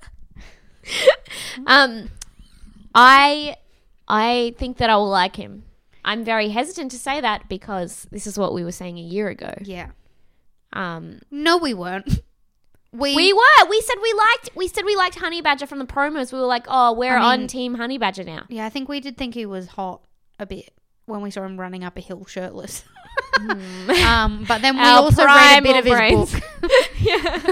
Speaker 3: um, I, I think that I will like him. I'm very hesitant to say that because this is what we were saying a year ago.
Speaker 2: Yeah.
Speaker 3: Um,
Speaker 2: No, we weren't. We,
Speaker 3: we were. We said we liked. We said we liked Honey Badger from the promos. We were like, oh, we're
Speaker 2: I mean-
Speaker 3: on Team Honey Badger now.
Speaker 2: Yeah, I think we did think he was hot a bit when we saw him running up a hill shirtless. um, but then we
Speaker 3: Our
Speaker 2: also read a bit of his
Speaker 3: primal
Speaker 2: book.
Speaker 3: yeah.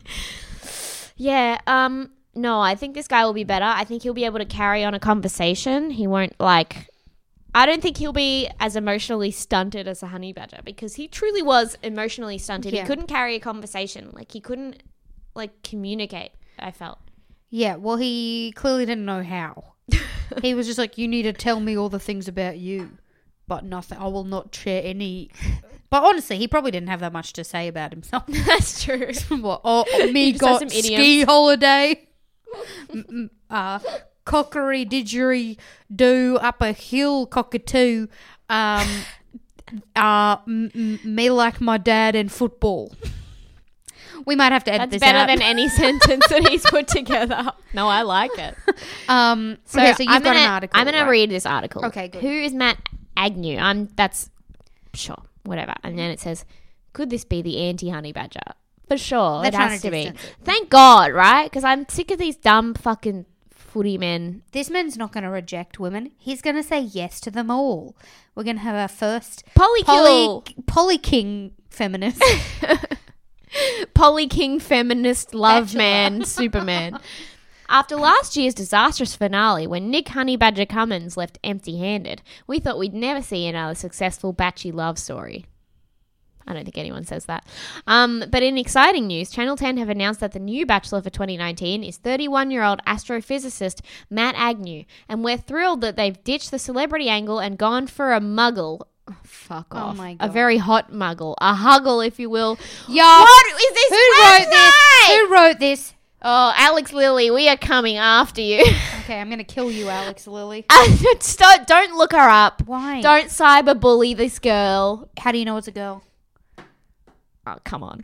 Speaker 3: yeah. Um. No, I think this guy will be better. I think he'll be able to carry on a conversation. He won't like. I don't think he'll be as emotionally stunted as a honey badger because he truly was emotionally stunted.
Speaker 2: Yeah.
Speaker 3: He couldn't carry a conversation. Like he couldn't like communicate. I felt.
Speaker 2: Yeah, well, he clearly didn't know how. He was just like, you need to tell me all the things about you, but nothing. I will not share any. But honestly, he probably didn't have that much to say about himself.
Speaker 3: That's true.
Speaker 2: What? Oh, me
Speaker 3: just has
Speaker 2: got
Speaker 3: some
Speaker 2: ski
Speaker 3: idioms.
Speaker 2: holiday. M- m- uh, cockery didgery do up a hill cockatoo. Um, uh, m- m- me like my dad in football. We might have to edit
Speaker 3: That's
Speaker 2: this
Speaker 3: better
Speaker 2: out.
Speaker 3: than any sentence that he's put together. No, I like it.
Speaker 2: um,
Speaker 3: So,
Speaker 2: okay, so you've
Speaker 3: I'm
Speaker 2: got
Speaker 3: gonna,
Speaker 2: an article.
Speaker 3: I'm going
Speaker 2: right?
Speaker 3: to read this article.
Speaker 2: Okay, good.
Speaker 3: Who is Matt Agnew? I'm. That's sure, whatever. And then it says, could this be the anti-honey badger? For sure,
Speaker 2: They're
Speaker 3: it
Speaker 2: trying
Speaker 3: has
Speaker 2: to
Speaker 3: to be.
Speaker 2: distance it.
Speaker 3: Thank God, right? Because I'm sick of these dumb fucking footy men.
Speaker 2: This man's not going to reject women. He's going to say yes to them all. We're going to have our first
Speaker 3: Polykill.
Speaker 2: poly, poly king feminist.
Speaker 3: Poly King feminist love
Speaker 2: Bachelor.
Speaker 3: man Superman. After last year's disastrous finale when Nick Honey Badger Cummins left empty-handed, we thought we'd never see another successful batchy love story. I don't think anyone says that. Um, but in exciting news, Channel ten have announced that the new Bachelor for twenty nineteen is thirty-one-year-old astrophysicist Matt Agnew, and we're thrilled that they've ditched the celebrity angle and gone for a muggle. Oh, fuck
Speaker 2: Oh
Speaker 3: off.
Speaker 2: my
Speaker 3: A
Speaker 2: God.
Speaker 3: very hot muggle. A huggle, if you will.
Speaker 2: Yeah.
Speaker 3: What is this
Speaker 2: Who wrote this?
Speaker 3: website?
Speaker 2: Who wrote this?
Speaker 3: Oh, Alex Lilly, we are coming after you.
Speaker 2: Okay, I'm going to kill you, Alex Lilly.
Speaker 3: Stop, don't look her up.
Speaker 2: Why?
Speaker 3: Don't cyberbully this girl.
Speaker 2: How do you know it's a girl?
Speaker 3: Oh, come on.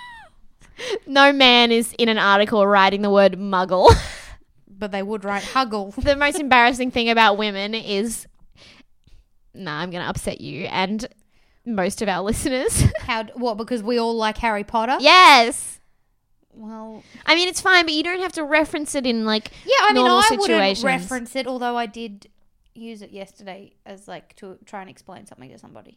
Speaker 3: No man is in an article writing the word muggle.
Speaker 2: But they would write huggle.
Speaker 3: The most embarrassing thing about women is... Nah, I'm going to upset you and most of our listeners.
Speaker 2: How? What? Because we all like Harry Potter?
Speaker 3: Yes.
Speaker 2: Well,
Speaker 3: I mean, it's fine, but you don't have to reference it in, like,
Speaker 2: yeah, I mean,
Speaker 3: normal
Speaker 2: I
Speaker 3: situations.
Speaker 2: wouldn't reference it, although I did use it yesterday as, like, to try and explain something to somebody.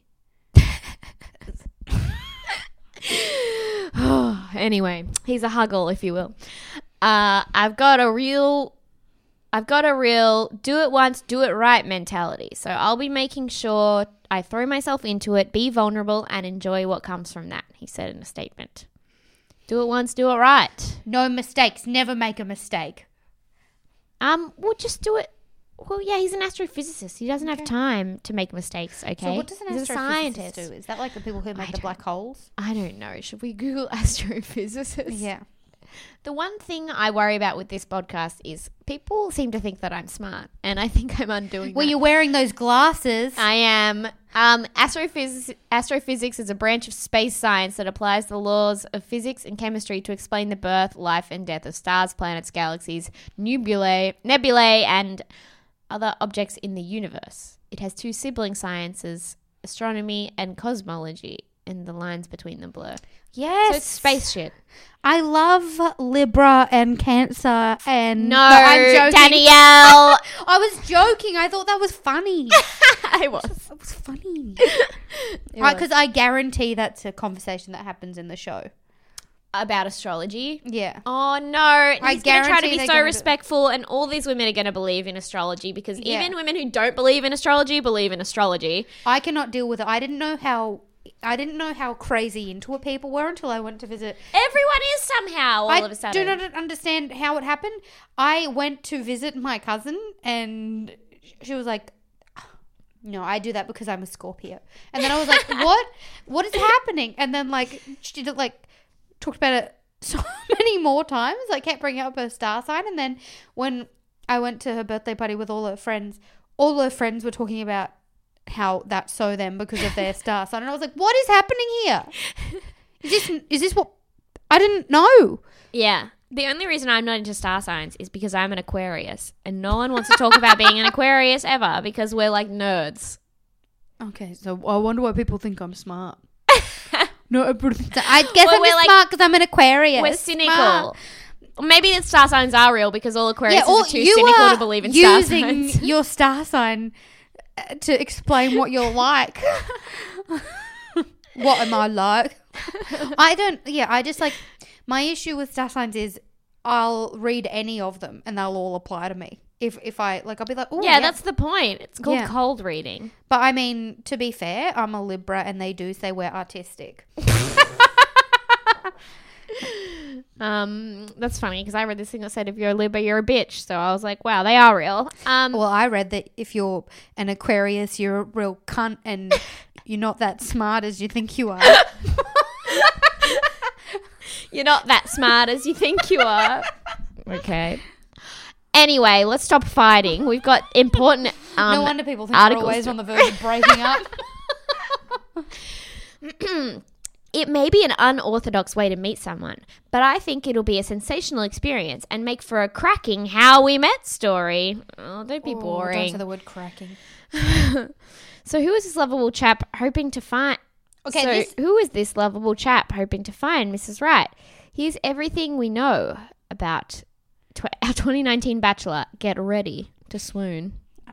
Speaker 3: Anyway, he's a huggle, if you will. Uh, I've got a real, I've got a real do it once, do it right mentality. So I'll be making sure I throw myself into it, be vulnerable, and enjoy what comes from that, he said in a statement. Do it once, do it right.
Speaker 2: No mistakes. Never make a mistake.
Speaker 3: Um, well, just do it. Well, yeah, he's an astrophysicist. He doesn't have
Speaker 2: Okay.
Speaker 3: time to make mistakes, okay?
Speaker 2: So what does an
Speaker 3: he's a
Speaker 2: astrophysicist
Speaker 3: scientist.
Speaker 2: do? Is that like the people who make
Speaker 3: I
Speaker 2: the black holes?
Speaker 3: I don't know. Should we Google astrophysicist?
Speaker 2: Yeah.
Speaker 3: The one thing I worry about with this podcast is people seem to think that I'm smart, and I think I'm undoing
Speaker 2: Well,
Speaker 3: that.
Speaker 2: you're wearing those glasses.
Speaker 3: I am. Um, astrophys- astrophysics is a branch of space science that applies the laws of physics and chemistry to explain the birth, life, and death of stars, planets, galaxies, nebulae, nebulae, and other objects in the universe. It has two sibling sciences, astronomy and cosmology. and the lines between them blur.
Speaker 2: Yes.
Speaker 3: So it's space shit.
Speaker 2: I love Libra and Cancer and...
Speaker 3: No,
Speaker 2: I'm joking.
Speaker 3: Danielle.
Speaker 2: I was joking. I thought that was funny.
Speaker 3: I was.
Speaker 2: That was funny.
Speaker 3: It
Speaker 2: Right,
Speaker 3: was.
Speaker 2: because I guarantee that's a conversation that happens in the show.
Speaker 3: About astrology.
Speaker 2: Yeah.
Speaker 3: Oh no! He's going to try to
Speaker 2: guarantee
Speaker 3: be
Speaker 2: they're
Speaker 3: so
Speaker 2: gonna do-
Speaker 3: respectful, and all these women are going to believe in astrology because
Speaker 2: Yeah.
Speaker 3: even women who don't believe in astrology believe in astrology.
Speaker 2: I cannot deal with it. I didn't know how... I didn't know how crazy into it people were until I went to visit.
Speaker 3: Everyone is somehow all
Speaker 2: I
Speaker 3: of a sudden.
Speaker 2: do not understand how it happened. I went to visit my cousin and she was like, no, I do that because I'm a Scorpio. And then I was like, what? What is happening? And then like she did like talked about it so many more times. Like kept bringing up her star sign. And then when I went to her birthday party with all her friends, all her friends were talking about how that's so them because of their star sign. And I was like, what is happening here? Is this is this what I didn't know?
Speaker 3: Yeah. The only reason I'm not into star signs is because I'm an Aquarius, and no one wants to talk about being an Aquarius ever because we're like nerds.
Speaker 2: Okay, so I wonder why people think I'm smart. No, I guess
Speaker 3: Well,
Speaker 2: I'm
Speaker 3: we're
Speaker 2: just
Speaker 3: like-
Speaker 2: smart because I'm an Aquarius.
Speaker 3: We're cynical.
Speaker 2: Smart.
Speaker 3: Maybe the star signs are real because all Aquarius
Speaker 2: or
Speaker 3: are too
Speaker 2: you
Speaker 3: cynical
Speaker 2: are
Speaker 3: to believe in star
Speaker 2: using
Speaker 3: signs.
Speaker 2: your star sign uh, to explain what you're like. What am I like? I don't. Yeah, I just like my issue with star signs is I'll read any of them and they'll all apply to me. If if I like, I'll be like, oh
Speaker 3: Yeah, that's the point. It's called
Speaker 2: Yeah.
Speaker 3: cold reading.
Speaker 2: But I mean, to be fair, I'm a Libra and they do say we're artistic.
Speaker 3: Um, that's funny because I read this thing that said if you're a Libra, you're a bitch. So I was like, wow, they are real. Um,
Speaker 2: Well, I read that if you're an Aquarius, you're a real cunt and you're not that smart as you think you are.
Speaker 3: you're not that smart as you think you are. Okay. Anyway, let's stop fighting. We've got important um,
Speaker 2: No wonder people think
Speaker 3: articles
Speaker 2: we're always
Speaker 3: to-
Speaker 2: on the verge of breaking up.
Speaker 3: It may be an unorthodox way to meet someone, but I think it'll be a sensational experience and make for a cracking how we met story. Oh, don't be
Speaker 2: Oh, Don't
Speaker 3: boring.
Speaker 2: say the word cracking.
Speaker 3: So who is this lovable chap hoping to find...
Speaker 2: Okay,
Speaker 3: so
Speaker 2: this-
Speaker 3: who is this lovable chap hoping to find Missus Wright? Here's everything we know about tw- our twenty nineteen Bachelor. Get ready to swoon.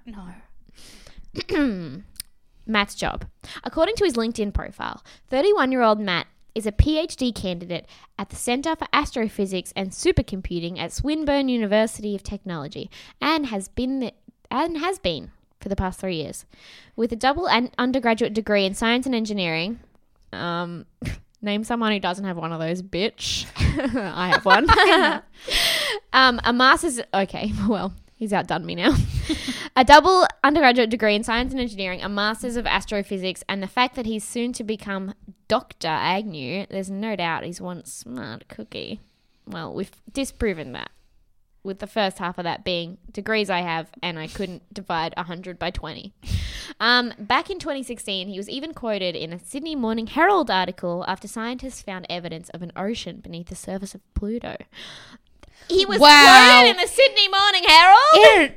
Speaker 2: No.
Speaker 3: Matt's job. According to his LinkedIn profile, thirty-one-year-old Matt is a PhD candidate at the Centre for Astrophysics and Supercomputing at Swinburne University of Technology and has been the, and has been for the past three years. With a double and undergraduate degree in science and engineering, um, name someone who doesn't have one of those, bitch. I have one. um, a master's... Okay, well... He's outdone me now. A double undergraduate degree in science and engineering, a master's of astrophysics, and the fact that he's soon to become Doctor Agnew, there's no doubt he's one smart cookie. Well, we've disproven that with the first half of that being degrees I have and I couldn't divide one hundred by twenty. Um, back in twenty sixteen, he was even quoted in a Sydney Morning Herald article after scientists found evidence of an ocean beneath the surface of Pluto. He was
Speaker 2: Wow.
Speaker 3: quoted in the Sydney Morning Herald.
Speaker 2: Aaron,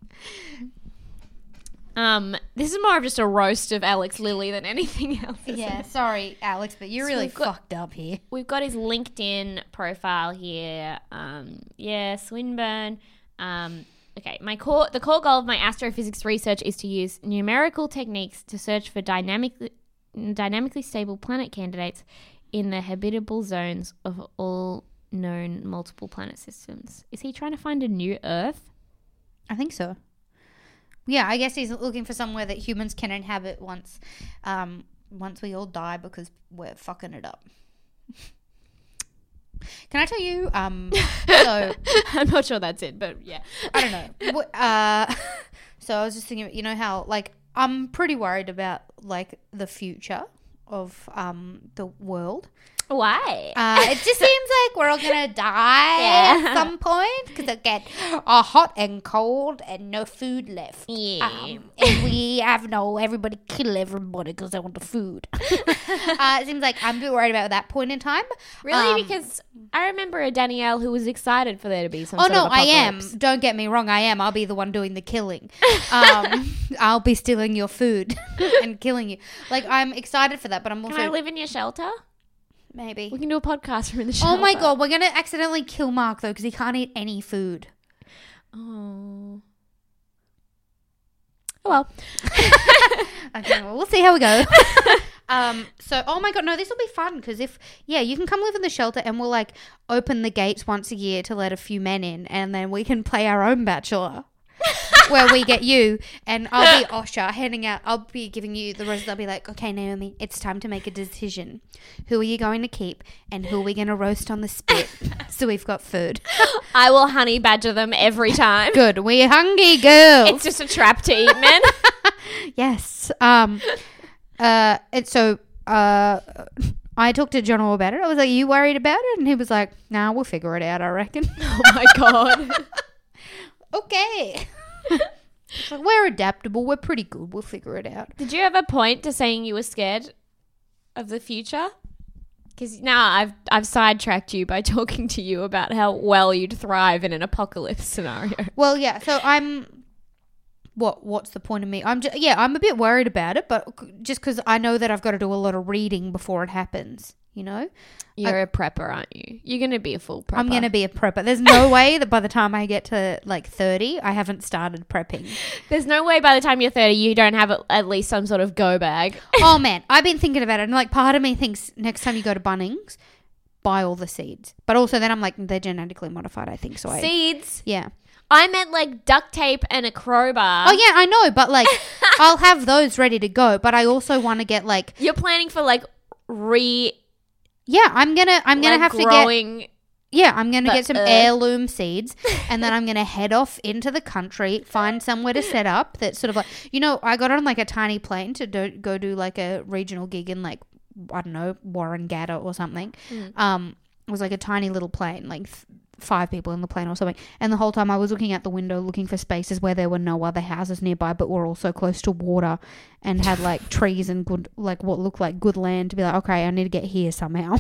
Speaker 3: Um, this is more of just a roast of Alex Lilly than anything else. isn't
Speaker 2: yeah,
Speaker 3: it?
Speaker 2: sorry, Alex, but you're
Speaker 3: So
Speaker 2: really
Speaker 3: we've got-
Speaker 2: fucked up here.
Speaker 3: We've got his LinkedIn profile here. Um, yeah, Swinburne. Um, okay, my core the core goal of my astrophysics research is to use numerical techniques to search for dynamically dynamically stable planet candidates in the habitable zones of all known multiple planet systems. Is he trying to find a new Earth?
Speaker 2: I think so. Yeah, I guess he's looking for somewhere that humans can inhabit once, um, once we all die because we're fucking it up. Can I tell you? Um, so
Speaker 3: I'm not sure that's it, but yeah.
Speaker 2: I don't know. What- Uh, so I was just thinking, you know how like I'm pretty worried about like the future of um the world.
Speaker 3: Why?
Speaker 2: Uh, it just seems like we're all gonna die
Speaker 3: Yeah.
Speaker 2: at some point because it get uh, hot and cold and no food left.
Speaker 3: Yeah.
Speaker 2: Um, and we have no everybody kill everybody because they want the food. uh, it seems like I'm a bit worried about that point in time.
Speaker 3: Really?
Speaker 2: Um,
Speaker 3: Because I remember a Danielle who was excited for there to be some
Speaker 2: Oh
Speaker 3: sort
Speaker 2: no,
Speaker 3: of
Speaker 2: I am.
Speaker 3: apocalypse.
Speaker 2: Don't get me wrong, I am. I'll be the one doing the killing. Um, I'll be stealing your food and killing you. Like I'm excited for that, but I'm also
Speaker 3: Can I live in your shelter?
Speaker 2: maybe.
Speaker 3: We can do a podcast from in the shelter.
Speaker 2: Oh my god, we're gonna accidentally kill Mark though because he can't eat any food.
Speaker 3: Oh. Oh well.
Speaker 2: Okay, well, we'll see how we go. um. So, oh my god, no, this will be fun because if yeah, you can come live in the shelter and we'll like open the gates once a year to let a few men in, and then we can play our own Bachelor. Where we get you and I'll be Osha handing out I'll be giving you the roses. I'll be like, okay Naomi, it's time to make a decision. Who are you going to keep and who are we going to roast on the spit so we've got food?
Speaker 3: I will honey badger them every time.
Speaker 2: Good, we're hungry girls.
Speaker 3: It's just a trap to eat men.
Speaker 2: Yes. Um uh and so uh I talked to John all about it. I was like, are you worried about it? And he was like, nah, we'll figure it out, I reckon.
Speaker 3: Oh my god.
Speaker 2: Okay. Like, we're adaptable. We're pretty good. We'll figure it out.
Speaker 3: Did you have a point to saying you were scared of the future? Because now I've I've sidetracked you by talking to you about how well you'd thrive in an apocalypse scenario.
Speaker 2: Well, yeah. So I'm. What? What's the point of me? I'm just, yeah. I'm a bit worried about it, but c- just because I know that I've got to do a lot of reading before it happens. You know,
Speaker 3: You're a prepper, aren't you? You're going to be a full prepper.
Speaker 2: I'm gonna be a prepper. There's no way that by the time I get to like thirty, I haven't started prepping.
Speaker 3: There's no way by the time you're thirty you don't have at least some sort of go bag.
Speaker 2: Oh man, I've been thinking about it, and like part of me thinks next time you go to Bunnings, buy all the seeds. But also then I'm like, they're genetically modified, I think. So I
Speaker 3: Seeds.
Speaker 2: yeah.
Speaker 3: I meant like duct tape and a crowbar.
Speaker 2: Oh yeah, I know, but like I'll have those ready to go. But I also want to get like
Speaker 3: You're planning for like re
Speaker 2: yeah, I'm gonna I'm gonna
Speaker 3: like
Speaker 2: have to get
Speaker 3: growing.
Speaker 2: yeah, I'm gonna
Speaker 3: the
Speaker 2: get some
Speaker 3: earth.
Speaker 2: heirloom seeds, and then I'm gonna head off into the country, find somewhere to set up that's sort of like you know I got on like a tiny plane to do, go do like a regional gig in like I don't know Warrangata or something.
Speaker 3: Mm.
Speaker 2: Um, it was like a tiny little plane, like. Th- five people in the plane or something, and the whole time I was looking out the window looking for spaces where there were no other houses nearby but were also close to water and had like trees and good like what looked like good land to be like, okay, I need to get here somehow.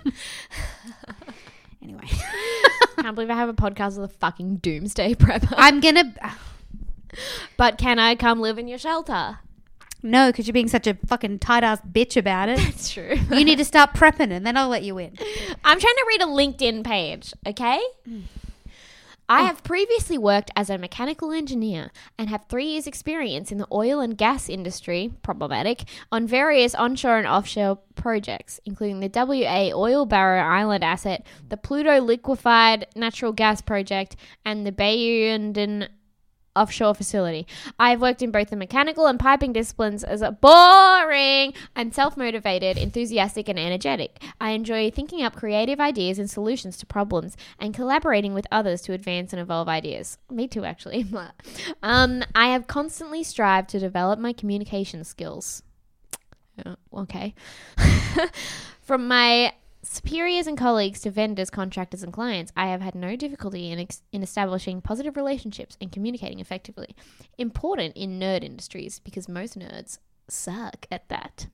Speaker 2: Anyway.
Speaker 3: Can't believe I have a podcast with a fucking doomsday prepper.
Speaker 2: I'm gonna
Speaker 3: But can I come live in your shelter?
Speaker 2: no, because you're being such a fucking tight ass bitch about it.
Speaker 3: That's true.
Speaker 2: You need to start prepping and then I'll let you in.
Speaker 3: I'm trying to read a LinkedIn page, okay? I have previously worked as a mechanical engineer and have three years experience in the oil and gas industry, problematic, on various onshore and offshore projects, including the W A Oil Barrow Island asset, the Pluto Liquefied Natural Gas Project, and the Bayundan offshore facility. I've worked in both the mechanical and piping disciplines as a boring. I'm self-motivated, enthusiastic, and energetic. I enjoy thinking up creative ideas and solutions to problems and collaborating with others to advance and evolve ideas. Me too, actually. um, I have constantly strived to develop my communication skills. Uh, okay. From my superiors and colleagues to vendors, contractors, and clients, I have had no difficulty in, ex- in establishing positive relationships and communicating effectively. Important in nerd industries because most nerds suck at that.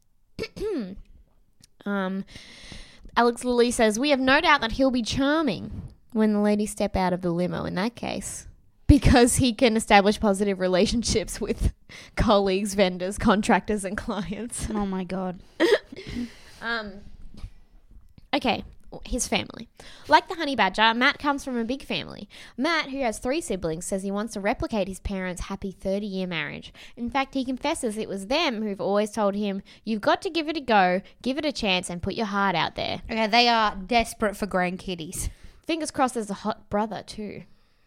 Speaker 3: um, Alex Lilly says, we have no doubt that he'll be charming when the ladies step out of the limo in that case, because he can establish positive relationships with colleagues, vendors, contractors, and clients.
Speaker 2: Oh my god.
Speaker 3: um... Okay, his family. Like the honey badger, Matt comes from a big family. Matt, who has three siblings, says he wants to replicate his parents' happy thirty-year marriage. In fact, he confesses it was them who've always told him, you've got to give it a go, give it a chance, and put your heart out there.
Speaker 2: Okay, they are desperate for grandkiddies.
Speaker 3: Fingers crossed there's a hot brother, too.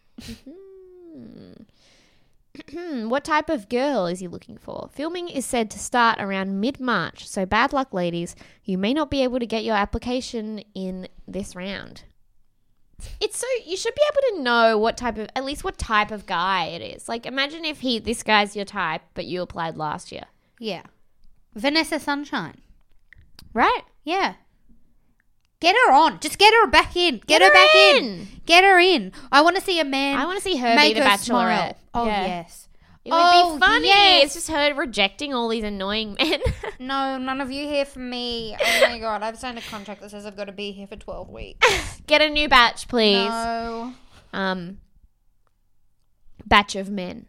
Speaker 3: What type of girl is he looking for? Filming is said to start around mid-March, so bad luck, ladies. You may not be able to get your application in this round. It's so you should be able to know what type of at least what type of guy it is. Like imagine if he this guy's your type, but you applied last year,
Speaker 2: Yeah. Vanessa Sunshine.
Speaker 3: right?
Speaker 2: Yeah. Get her on. Just get her back in. Get,
Speaker 3: Get
Speaker 2: her,
Speaker 3: her
Speaker 2: back in.
Speaker 3: in.
Speaker 2: Get her in. I want to see a man.
Speaker 3: I want to see her
Speaker 2: make
Speaker 3: be the
Speaker 2: her
Speaker 3: bachelorette.
Speaker 2: smile. Oh,
Speaker 3: Yeah.
Speaker 2: yes.
Speaker 3: It would
Speaker 2: Oh,
Speaker 3: be funny.
Speaker 2: yes.
Speaker 3: It's just her rejecting all these annoying men.
Speaker 2: No, none of you here for me. Oh, my God. I've signed a contract that says I've got to be here for twelve weeks.
Speaker 3: Get a new batch, please.
Speaker 2: No.
Speaker 3: Um, batch of men.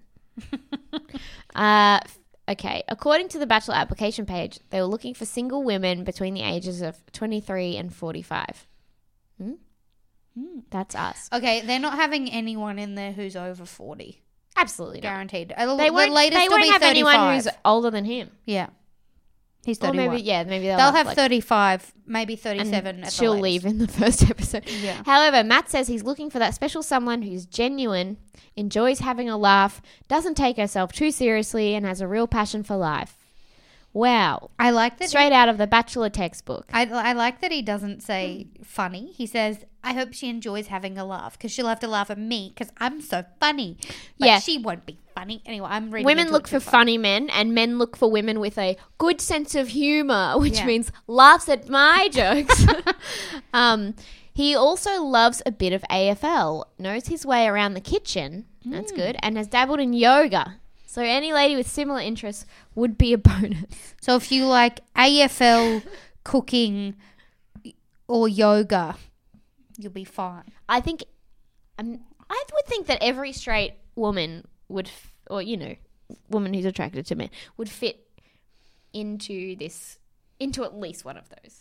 Speaker 3: uh, okay. According to the Bachelor application page, they were looking for single women between the ages of twenty-three and forty-five. Hmm? Hmm, that's us.
Speaker 2: Okay, they're not having anyone in there who's over forty.
Speaker 3: Absolutely not.
Speaker 2: Guaranteed. Uh,
Speaker 3: They
Speaker 2: the
Speaker 3: won't,
Speaker 2: latest
Speaker 3: they
Speaker 2: will
Speaker 3: won't
Speaker 2: be
Speaker 3: have anyone
Speaker 2: thirty-five.
Speaker 3: who's older than him.
Speaker 2: Yeah. He's
Speaker 3: Or
Speaker 2: thirty-one.
Speaker 3: maybe, yeah, maybe they'll,
Speaker 2: They'll have
Speaker 3: like,
Speaker 2: thirty-five, maybe thirty-seven
Speaker 3: and
Speaker 2: at the
Speaker 3: she'll
Speaker 2: latest.
Speaker 3: leave in the first episode.
Speaker 2: Yeah.
Speaker 3: However, Matt says he's looking for that special someone who's genuine, enjoys having a laugh, doesn't take herself too seriously, and has a real passion for life. Wow.
Speaker 2: I like that.
Speaker 3: Straight out of the Bachelor textbook.
Speaker 2: I, I like that he doesn't say funny. He says, I hope she enjoys having a laugh because she'll have to laugh at me because I'm so funny. But
Speaker 3: Yeah.
Speaker 2: she won't be funny. Anyway, I'm reading
Speaker 3: Women
Speaker 2: into
Speaker 3: look
Speaker 2: it
Speaker 3: for
Speaker 2: too far.
Speaker 3: funny men, and men look for women with a good sense of humor, which
Speaker 2: Yeah.
Speaker 3: means laughs at my jokes. um, he also loves a bit of A F L, knows his way around the kitchen, that's good, and has dabbled in yoga. So any lady with similar interests would be a bonus.
Speaker 2: So if you like A F L, cooking, or yoga, you'll be fine.
Speaker 3: I think, um, I would think that every straight woman would, f- or you know, woman who's attracted to men would fit into this, into at least one of those.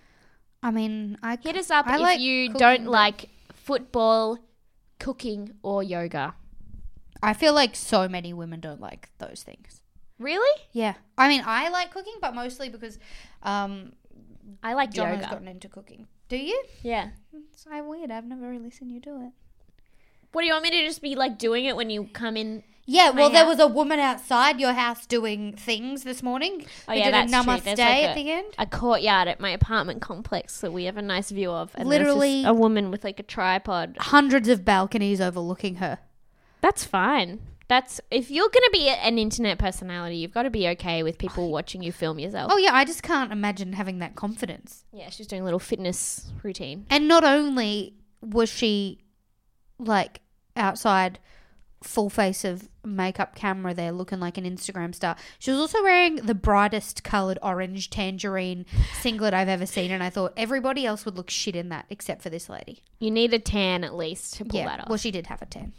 Speaker 2: I mean, I
Speaker 3: Hit us up
Speaker 2: I
Speaker 3: if
Speaker 2: like
Speaker 3: you
Speaker 2: cooking,
Speaker 3: don't
Speaker 2: but-
Speaker 3: like football, cooking, or yoga.
Speaker 2: I feel like so many women don't like those things.
Speaker 3: Really?
Speaker 2: Yeah. I mean, I like cooking, but mostly because um,
Speaker 3: I like
Speaker 2: John has
Speaker 3: yoga.
Speaker 2: gotten into cooking. Do you?
Speaker 3: Yeah.
Speaker 2: It's so weird. I've never really seen you do it.
Speaker 3: What do you want me to just be like doing it when you come in?
Speaker 2: Yeah,
Speaker 3: My
Speaker 2: well, there
Speaker 3: house?
Speaker 2: was a woman outside your house doing things this morning.
Speaker 3: Oh,
Speaker 2: We
Speaker 3: yeah,
Speaker 2: did
Speaker 3: that's
Speaker 2: a
Speaker 3: true.
Speaker 2: namaste
Speaker 3: There's like
Speaker 2: at
Speaker 3: a-
Speaker 2: the end.
Speaker 3: A courtyard at my apartment complex that we have a nice view of. And there's
Speaker 2: Literally-
Speaker 3: just a woman with like a tripod.
Speaker 2: Hundreds of balconies overlooking her.
Speaker 3: That's fine. That's if you're gonna be an internet personality, you've got to be okay with people watching you film yourself.
Speaker 2: Oh, yeah, I just can't imagine having that confidence.
Speaker 3: Yeah, she's doing a little fitness routine.
Speaker 2: And not only was she, like, outside, full face of makeup camera there, looking like an Instagram star, she was also wearing the brightest coloured orange tangerine singlet I've ever seen, and I thought everybody else would look shit in that except for this lady.
Speaker 3: You need a tan at least to pull
Speaker 2: yeah,
Speaker 3: that off.
Speaker 2: well, she did have a tan.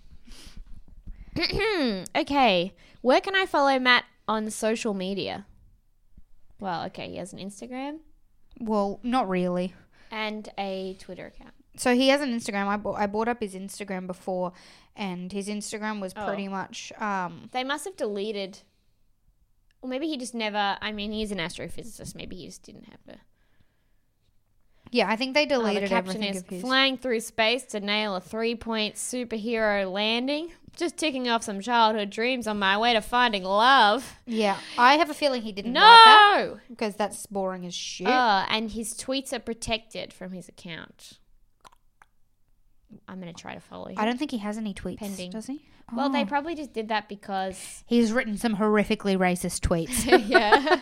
Speaker 3: Okay, where can I follow Matt on social media? Well, okay, he has an Instagram
Speaker 2: Well, not really.
Speaker 3: and a Twitter account.
Speaker 2: So he has an Instagram. I bought, I bought up his Instagram before, and his Instagram was
Speaker 3: Oh.
Speaker 2: pretty much... Um,
Speaker 3: They must have deleted, or maybe he just never. I mean, he's an astrophysicist. Maybe he just didn't have a.
Speaker 2: yeah, I think they
Speaker 3: Oh,
Speaker 2: deleted
Speaker 3: the caption
Speaker 2: everything
Speaker 3: is
Speaker 2: of his.
Speaker 3: flying through space to nail a three-point superhero landing. Just ticking off some childhood dreams on my way to finding love.
Speaker 2: Yeah, I have a feeling he didn't like that
Speaker 3: No.
Speaker 2: because that's boring as shit.
Speaker 3: Oh, and his tweets are protected from his account. I'm gonna try to follow him.
Speaker 2: I don't think he has any tweets,
Speaker 3: Pending.
Speaker 2: does he?
Speaker 3: Well, they
Speaker 2: Oh.
Speaker 3: probably just did that because.
Speaker 2: He's written some horrifically racist tweets.
Speaker 3: Yeah.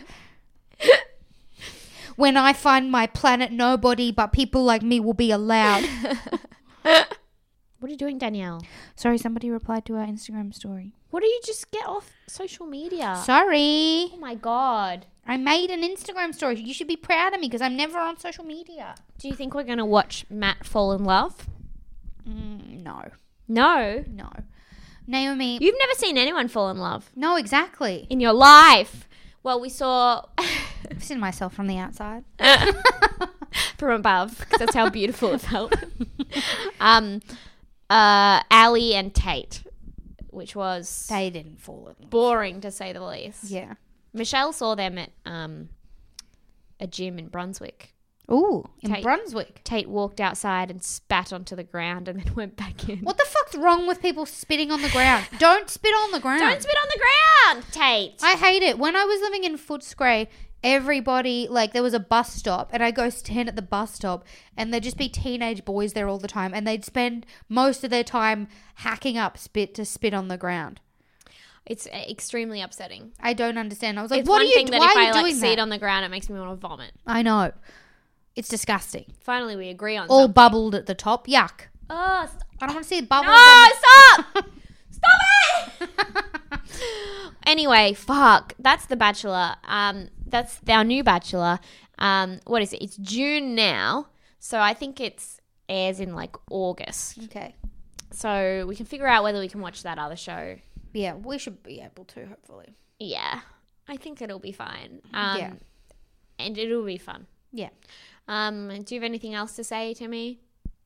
Speaker 2: When I find my planet, nobody but people like me will be allowed.
Speaker 3: What are you doing, Danielle?
Speaker 2: Sorry, somebody replied to our Instagram story.
Speaker 3: What do you just get off social media?
Speaker 2: Sorry.
Speaker 3: Oh my god.
Speaker 2: I made an Instagram story. You should be proud of me because I'm never on social media.
Speaker 3: Do you think we're going to watch Matt fall in love?
Speaker 2: Mm, no.
Speaker 3: No.
Speaker 2: No. Naomi.
Speaker 3: You've never seen anyone fall in love
Speaker 2: no, exactly.
Speaker 3: in your life. Well, we saw
Speaker 2: I've seen myself from the outside.
Speaker 3: from above because that's how beautiful it felt. um, uh, Ali and Tate, which was
Speaker 2: They didn't fall in love.
Speaker 3: boring to say the least.
Speaker 2: Yeah.
Speaker 3: Michelle saw them at um, a gym in Brunswick.
Speaker 2: Ooh, in
Speaker 3: Tate.
Speaker 2: Brunswick.
Speaker 3: Tate walked outside and spat onto the ground and then went back in.
Speaker 2: What the fuck's wrong with people spitting on the ground? Don't spit on the ground.
Speaker 3: Don't spit on the ground, Tate.
Speaker 2: I hate it. When I was living in Footscray, everybody, like, there was a bus stop, and I'd go stand at the bus stop, and there'd just be teenage boys there all the time, and they'd spend most of their time hacking up spit to spit on the ground.
Speaker 3: It's uh, extremely upsetting.
Speaker 2: I don't understand. I was like,
Speaker 3: It's
Speaker 2: what
Speaker 3: one
Speaker 2: are you,
Speaker 3: thing that
Speaker 2: why
Speaker 3: if
Speaker 2: are
Speaker 3: I
Speaker 2: you
Speaker 3: like
Speaker 2: doing
Speaker 3: see
Speaker 2: that?
Speaker 3: it on the ground, it makes me want to vomit.
Speaker 2: I know. It's disgusting.
Speaker 3: Finally, we agree on
Speaker 2: All
Speaker 3: something.
Speaker 2: bubbled at the top. Yuck.
Speaker 3: Oh, stop.
Speaker 2: I don't want to see bubbles.
Speaker 3: No,
Speaker 2: on
Speaker 3: stop! Stop it! Anyway, fuck. That's The Bachelor. Um, that's our new Bachelor. Um, what is it? It's June now, so I think it's airs in like August.
Speaker 2: the- okay.
Speaker 3: So we can figure out whether we can watch that other show.
Speaker 2: Yeah, we should be able to, hopefully.
Speaker 3: Yeah, I think it'll be fine. Um,
Speaker 2: Yeah.
Speaker 3: and it'll be fun.
Speaker 2: Yeah.
Speaker 3: Um, do you have anything else to say to me?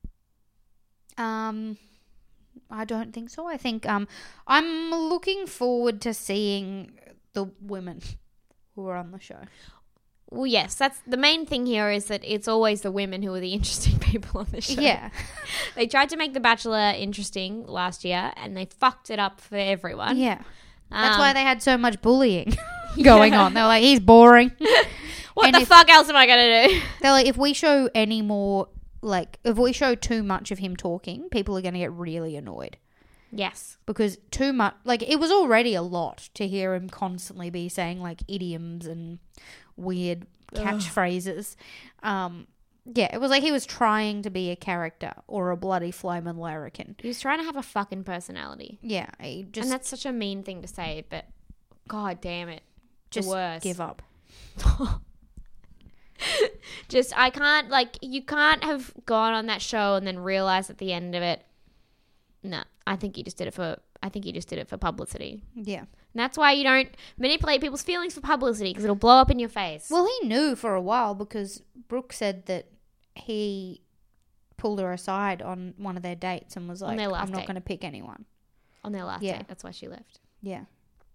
Speaker 2: Um, I don't think so. I think um, I'm looking forward to seeing the women who are on the show.
Speaker 3: Well, yes, that's the main thing here is that it's always the women who are the interesting people on the show.
Speaker 2: Yeah.
Speaker 3: They tried to make The Bachelor interesting last year and they fucked it up for everyone.
Speaker 2: Yeah. That's
Speaker 3: Um,
Speaker 2: why they had so much bullying going on. They're like, he's boring.
Speaker 3: What
Speaker 2: And
Speaker 3: the
Speaker 2: if-
Speaker 3: fuck else am I going to do?
Speaker 2: They're like, if we show any more, like, if we show too much of him talking, people are going to get really annoyed.
Speaker 3: Yes.
Speaker 2: Because too much, like, it was already a lot to hear him constantly be saying, like, idioms and weird catchphrases. Um, yeah, it was like he was trying to be a character or a bloody flyman larrikin.
Speaker 3: He was trying to have a fucking personality.
Speaker 2: Yeah, he just,
Speaker 3: and that's such a mean thing to say, but god damn it.
Speaker 2: just
Speaker 3: the worst.
Speaker 2: give up.
Speaker 3: Just, I can't, like, you can't have gone on that show and then realize at the end of it, no, I think you just did it for, I think you just did it for publicity.
Speaker 2: Yeah.
Speaker 3: And that's why you don't manipulate people's feelings for publicity, because it'll blow up in your face.
Speaker 2: Well, he knew for a while because Brooke said that he pulled her aside on one of their dates and was like,
Speaker 3: their last
Speaker 2: I'm not
Speaker 3: date.
Speaker 2: going to pick anyone.
Speaker 3: On their last
Speaker 2: Yeah.
Speaker 3: date, that's why she left.
Speaker 2: Yeah.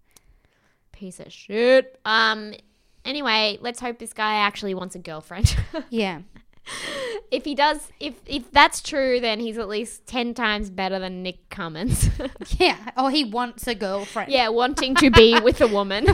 Speaker 3: Piece of shit. Um, anyway, let's hope this guy actually wants a girlfriend.
Speaker 2: Yeah.
Speaker 3: If he does, if if that's true, then he's at least ten times better than Nick Cummins.
Speaker 2: Yeah. Oh, he wants a girlfriend.
Speaker 3: Yeah, wanting to be with a woman.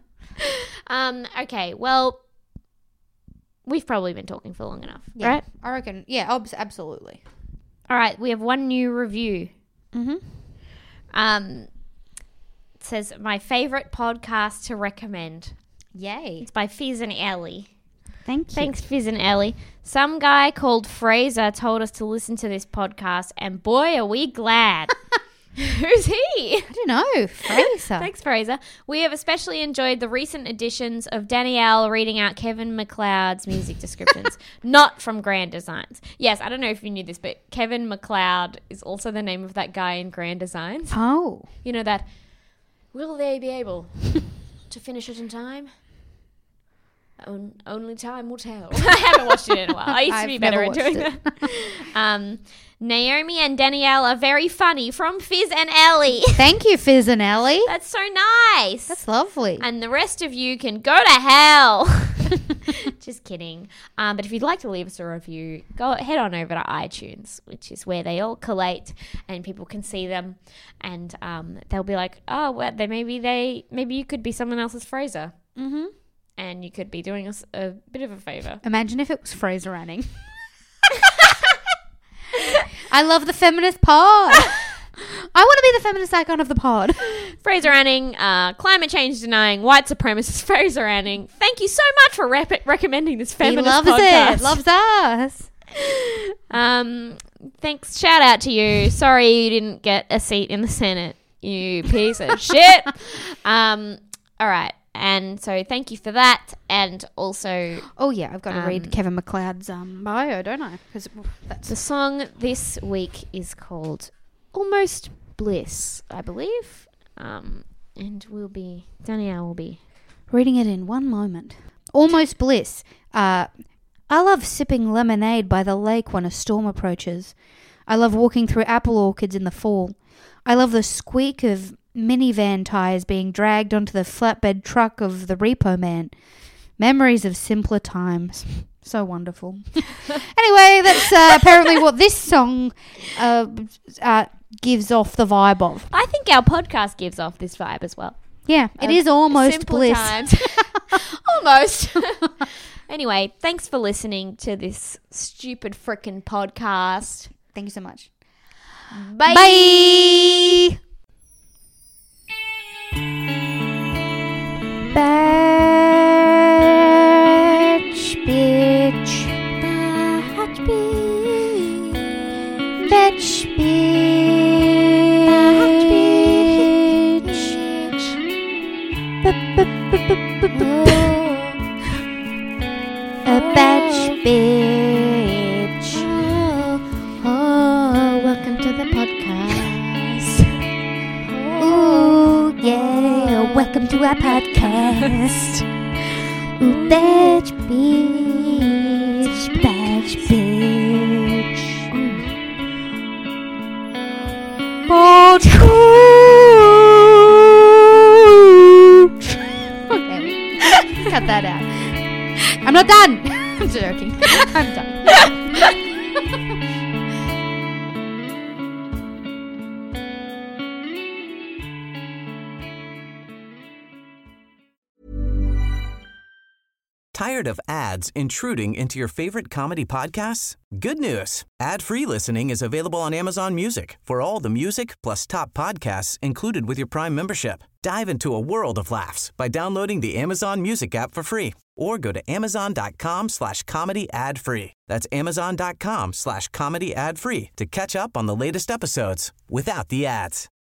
Speaker 3: um. Okay. Well, we've probably been talking for long enough,
Speaker 2: Yeah.
Speaker 3: right?
Speaker 2: I reckon. Yeah, obs- absolutely.
Speaker 3: All right. We have one new review.
Speaker 2: Mm-hmm.
Speaker 3: Um. It says my favorite podcast to recommend.
Speaker 2: Yay.
Speaker 3: It's by Fizz and Ellie.
Speaker 2: Thank you.
Speaker 3: Thanks, Fizz and Ellie. Some guy called Fraser told us to listen to this podcast, and boy, are we glad. Who's he?
Speaker 2: I don't know. Fraser.
Speaker 3: Thanks, Fraser. We have especially enjoyed the recent editions of Danielle reading out Kevin MacLeod's music descriptions, not from Grand Designs. Yes, I don't know if you knew this, but Kevin MacLeod is also the name of that guy in Grand Designs.
Speaker 2: Oh.
Speaker 3: You know that, will they be able to finish it in time? On, only time will tell. I haven't watched it in a while. I used to
Speaker 2: I've
Speaker 3: be better
Speaker 2: never
Speaker 3: at doing
Speaker 2: watched
Speaker 3: that. um, Naomi and Danielle are very funny from Fizz and Ellie.
Speaker 2: Thank you, Fizz and Ellie.
Speaker 3: That's so nice.
Speaker 2: That's lovely.
Speaker 3: And the rest of you can go to hell. Just kidding. Um, but if you'd like to leave us a review, go head on over to iTunes, which is where they all collate and people can see them. And um, they'll be like, oh, well, they maybe they maybe you could be someone else's Fraser.
Speaker 2: Mm-hmm.
Speaker 3: And you could be doing us a bit of a favour.
Speaker 2: Imagine if it was Fraser Anning. I love the feminist pod. I want to be the feminist icon of the pod.
Speaker 3: Fraser Anning, uh, climate change denying, white supremacist Fraser Anning. Thank you so much for rep- recommending this
Speaker 2: He
Speaker 3: feminist
Speaker 2: loves
Speaker 3: podcast.
Speaker 2: it. Loves us.
Speaker 3: Um, thanks. Shout out to you. Sorry you didn't get a seat in the Senate, you piece of shit. Um, all right. And so thank you for that. And also
Speaker 2: Oh, yeah. I've got to
Speaker 3: Um,
Speaker 2: read Kevin MacLeod's um, bio, don't I? Because that's
Speaker 3: the song this week is called Almost Bliss, I believe. Um, and we'll be, Danielle will be.
Speaker 2: reading it in one moment. Almost Bliss. Uh, I love sipping lemonade by the lake when a storm approaches. I love walking through apple orchards in the fall. I love the squeak of minivan tires being dragged onto the flatbed truck of the repo man. Memories of simpler times. So wonderful. Anyway, that's uh, apparently what this song uh, uh, gives off the vibe of.
Speaker 3: I think our podcast gives off this vibe as well.
Speaker 2: Yeah, it
Speaker 3: Of
Speaker 2: is almost
Speaker 3: simpler
Speaker 2: bliss.
Speaker 3: times. Almost. Anyway, thanks for listening to this stupid frickin' podcast.
Speaker 2: Thank you so much.
Speaker 3: Bye.
Speaker 2: Bye. Batch, bitch.
Speaker 3: bitch.
Speaker 2: Oh, oh, welcome to the podcast. Ooh, yeah, welcome to our podcast. Ooh, bitch, bitch, bitch, bitch. Bitch. Okay, cut that out. I'm not done. I'm joking. I'm done.
Speaker 4: Tired of ads intruding into your favorite comedy podcasts? Good news. Ad-free listening is available on Amazon Music for all the music plus top podcasts included with your Prime membership. Dive into a world of laughs by downloading the Amazon Music app for free or go to amazon.com slash comedy ad free. That's amazon.com slash comedy ad free to catch up on the latest episodes without the ads.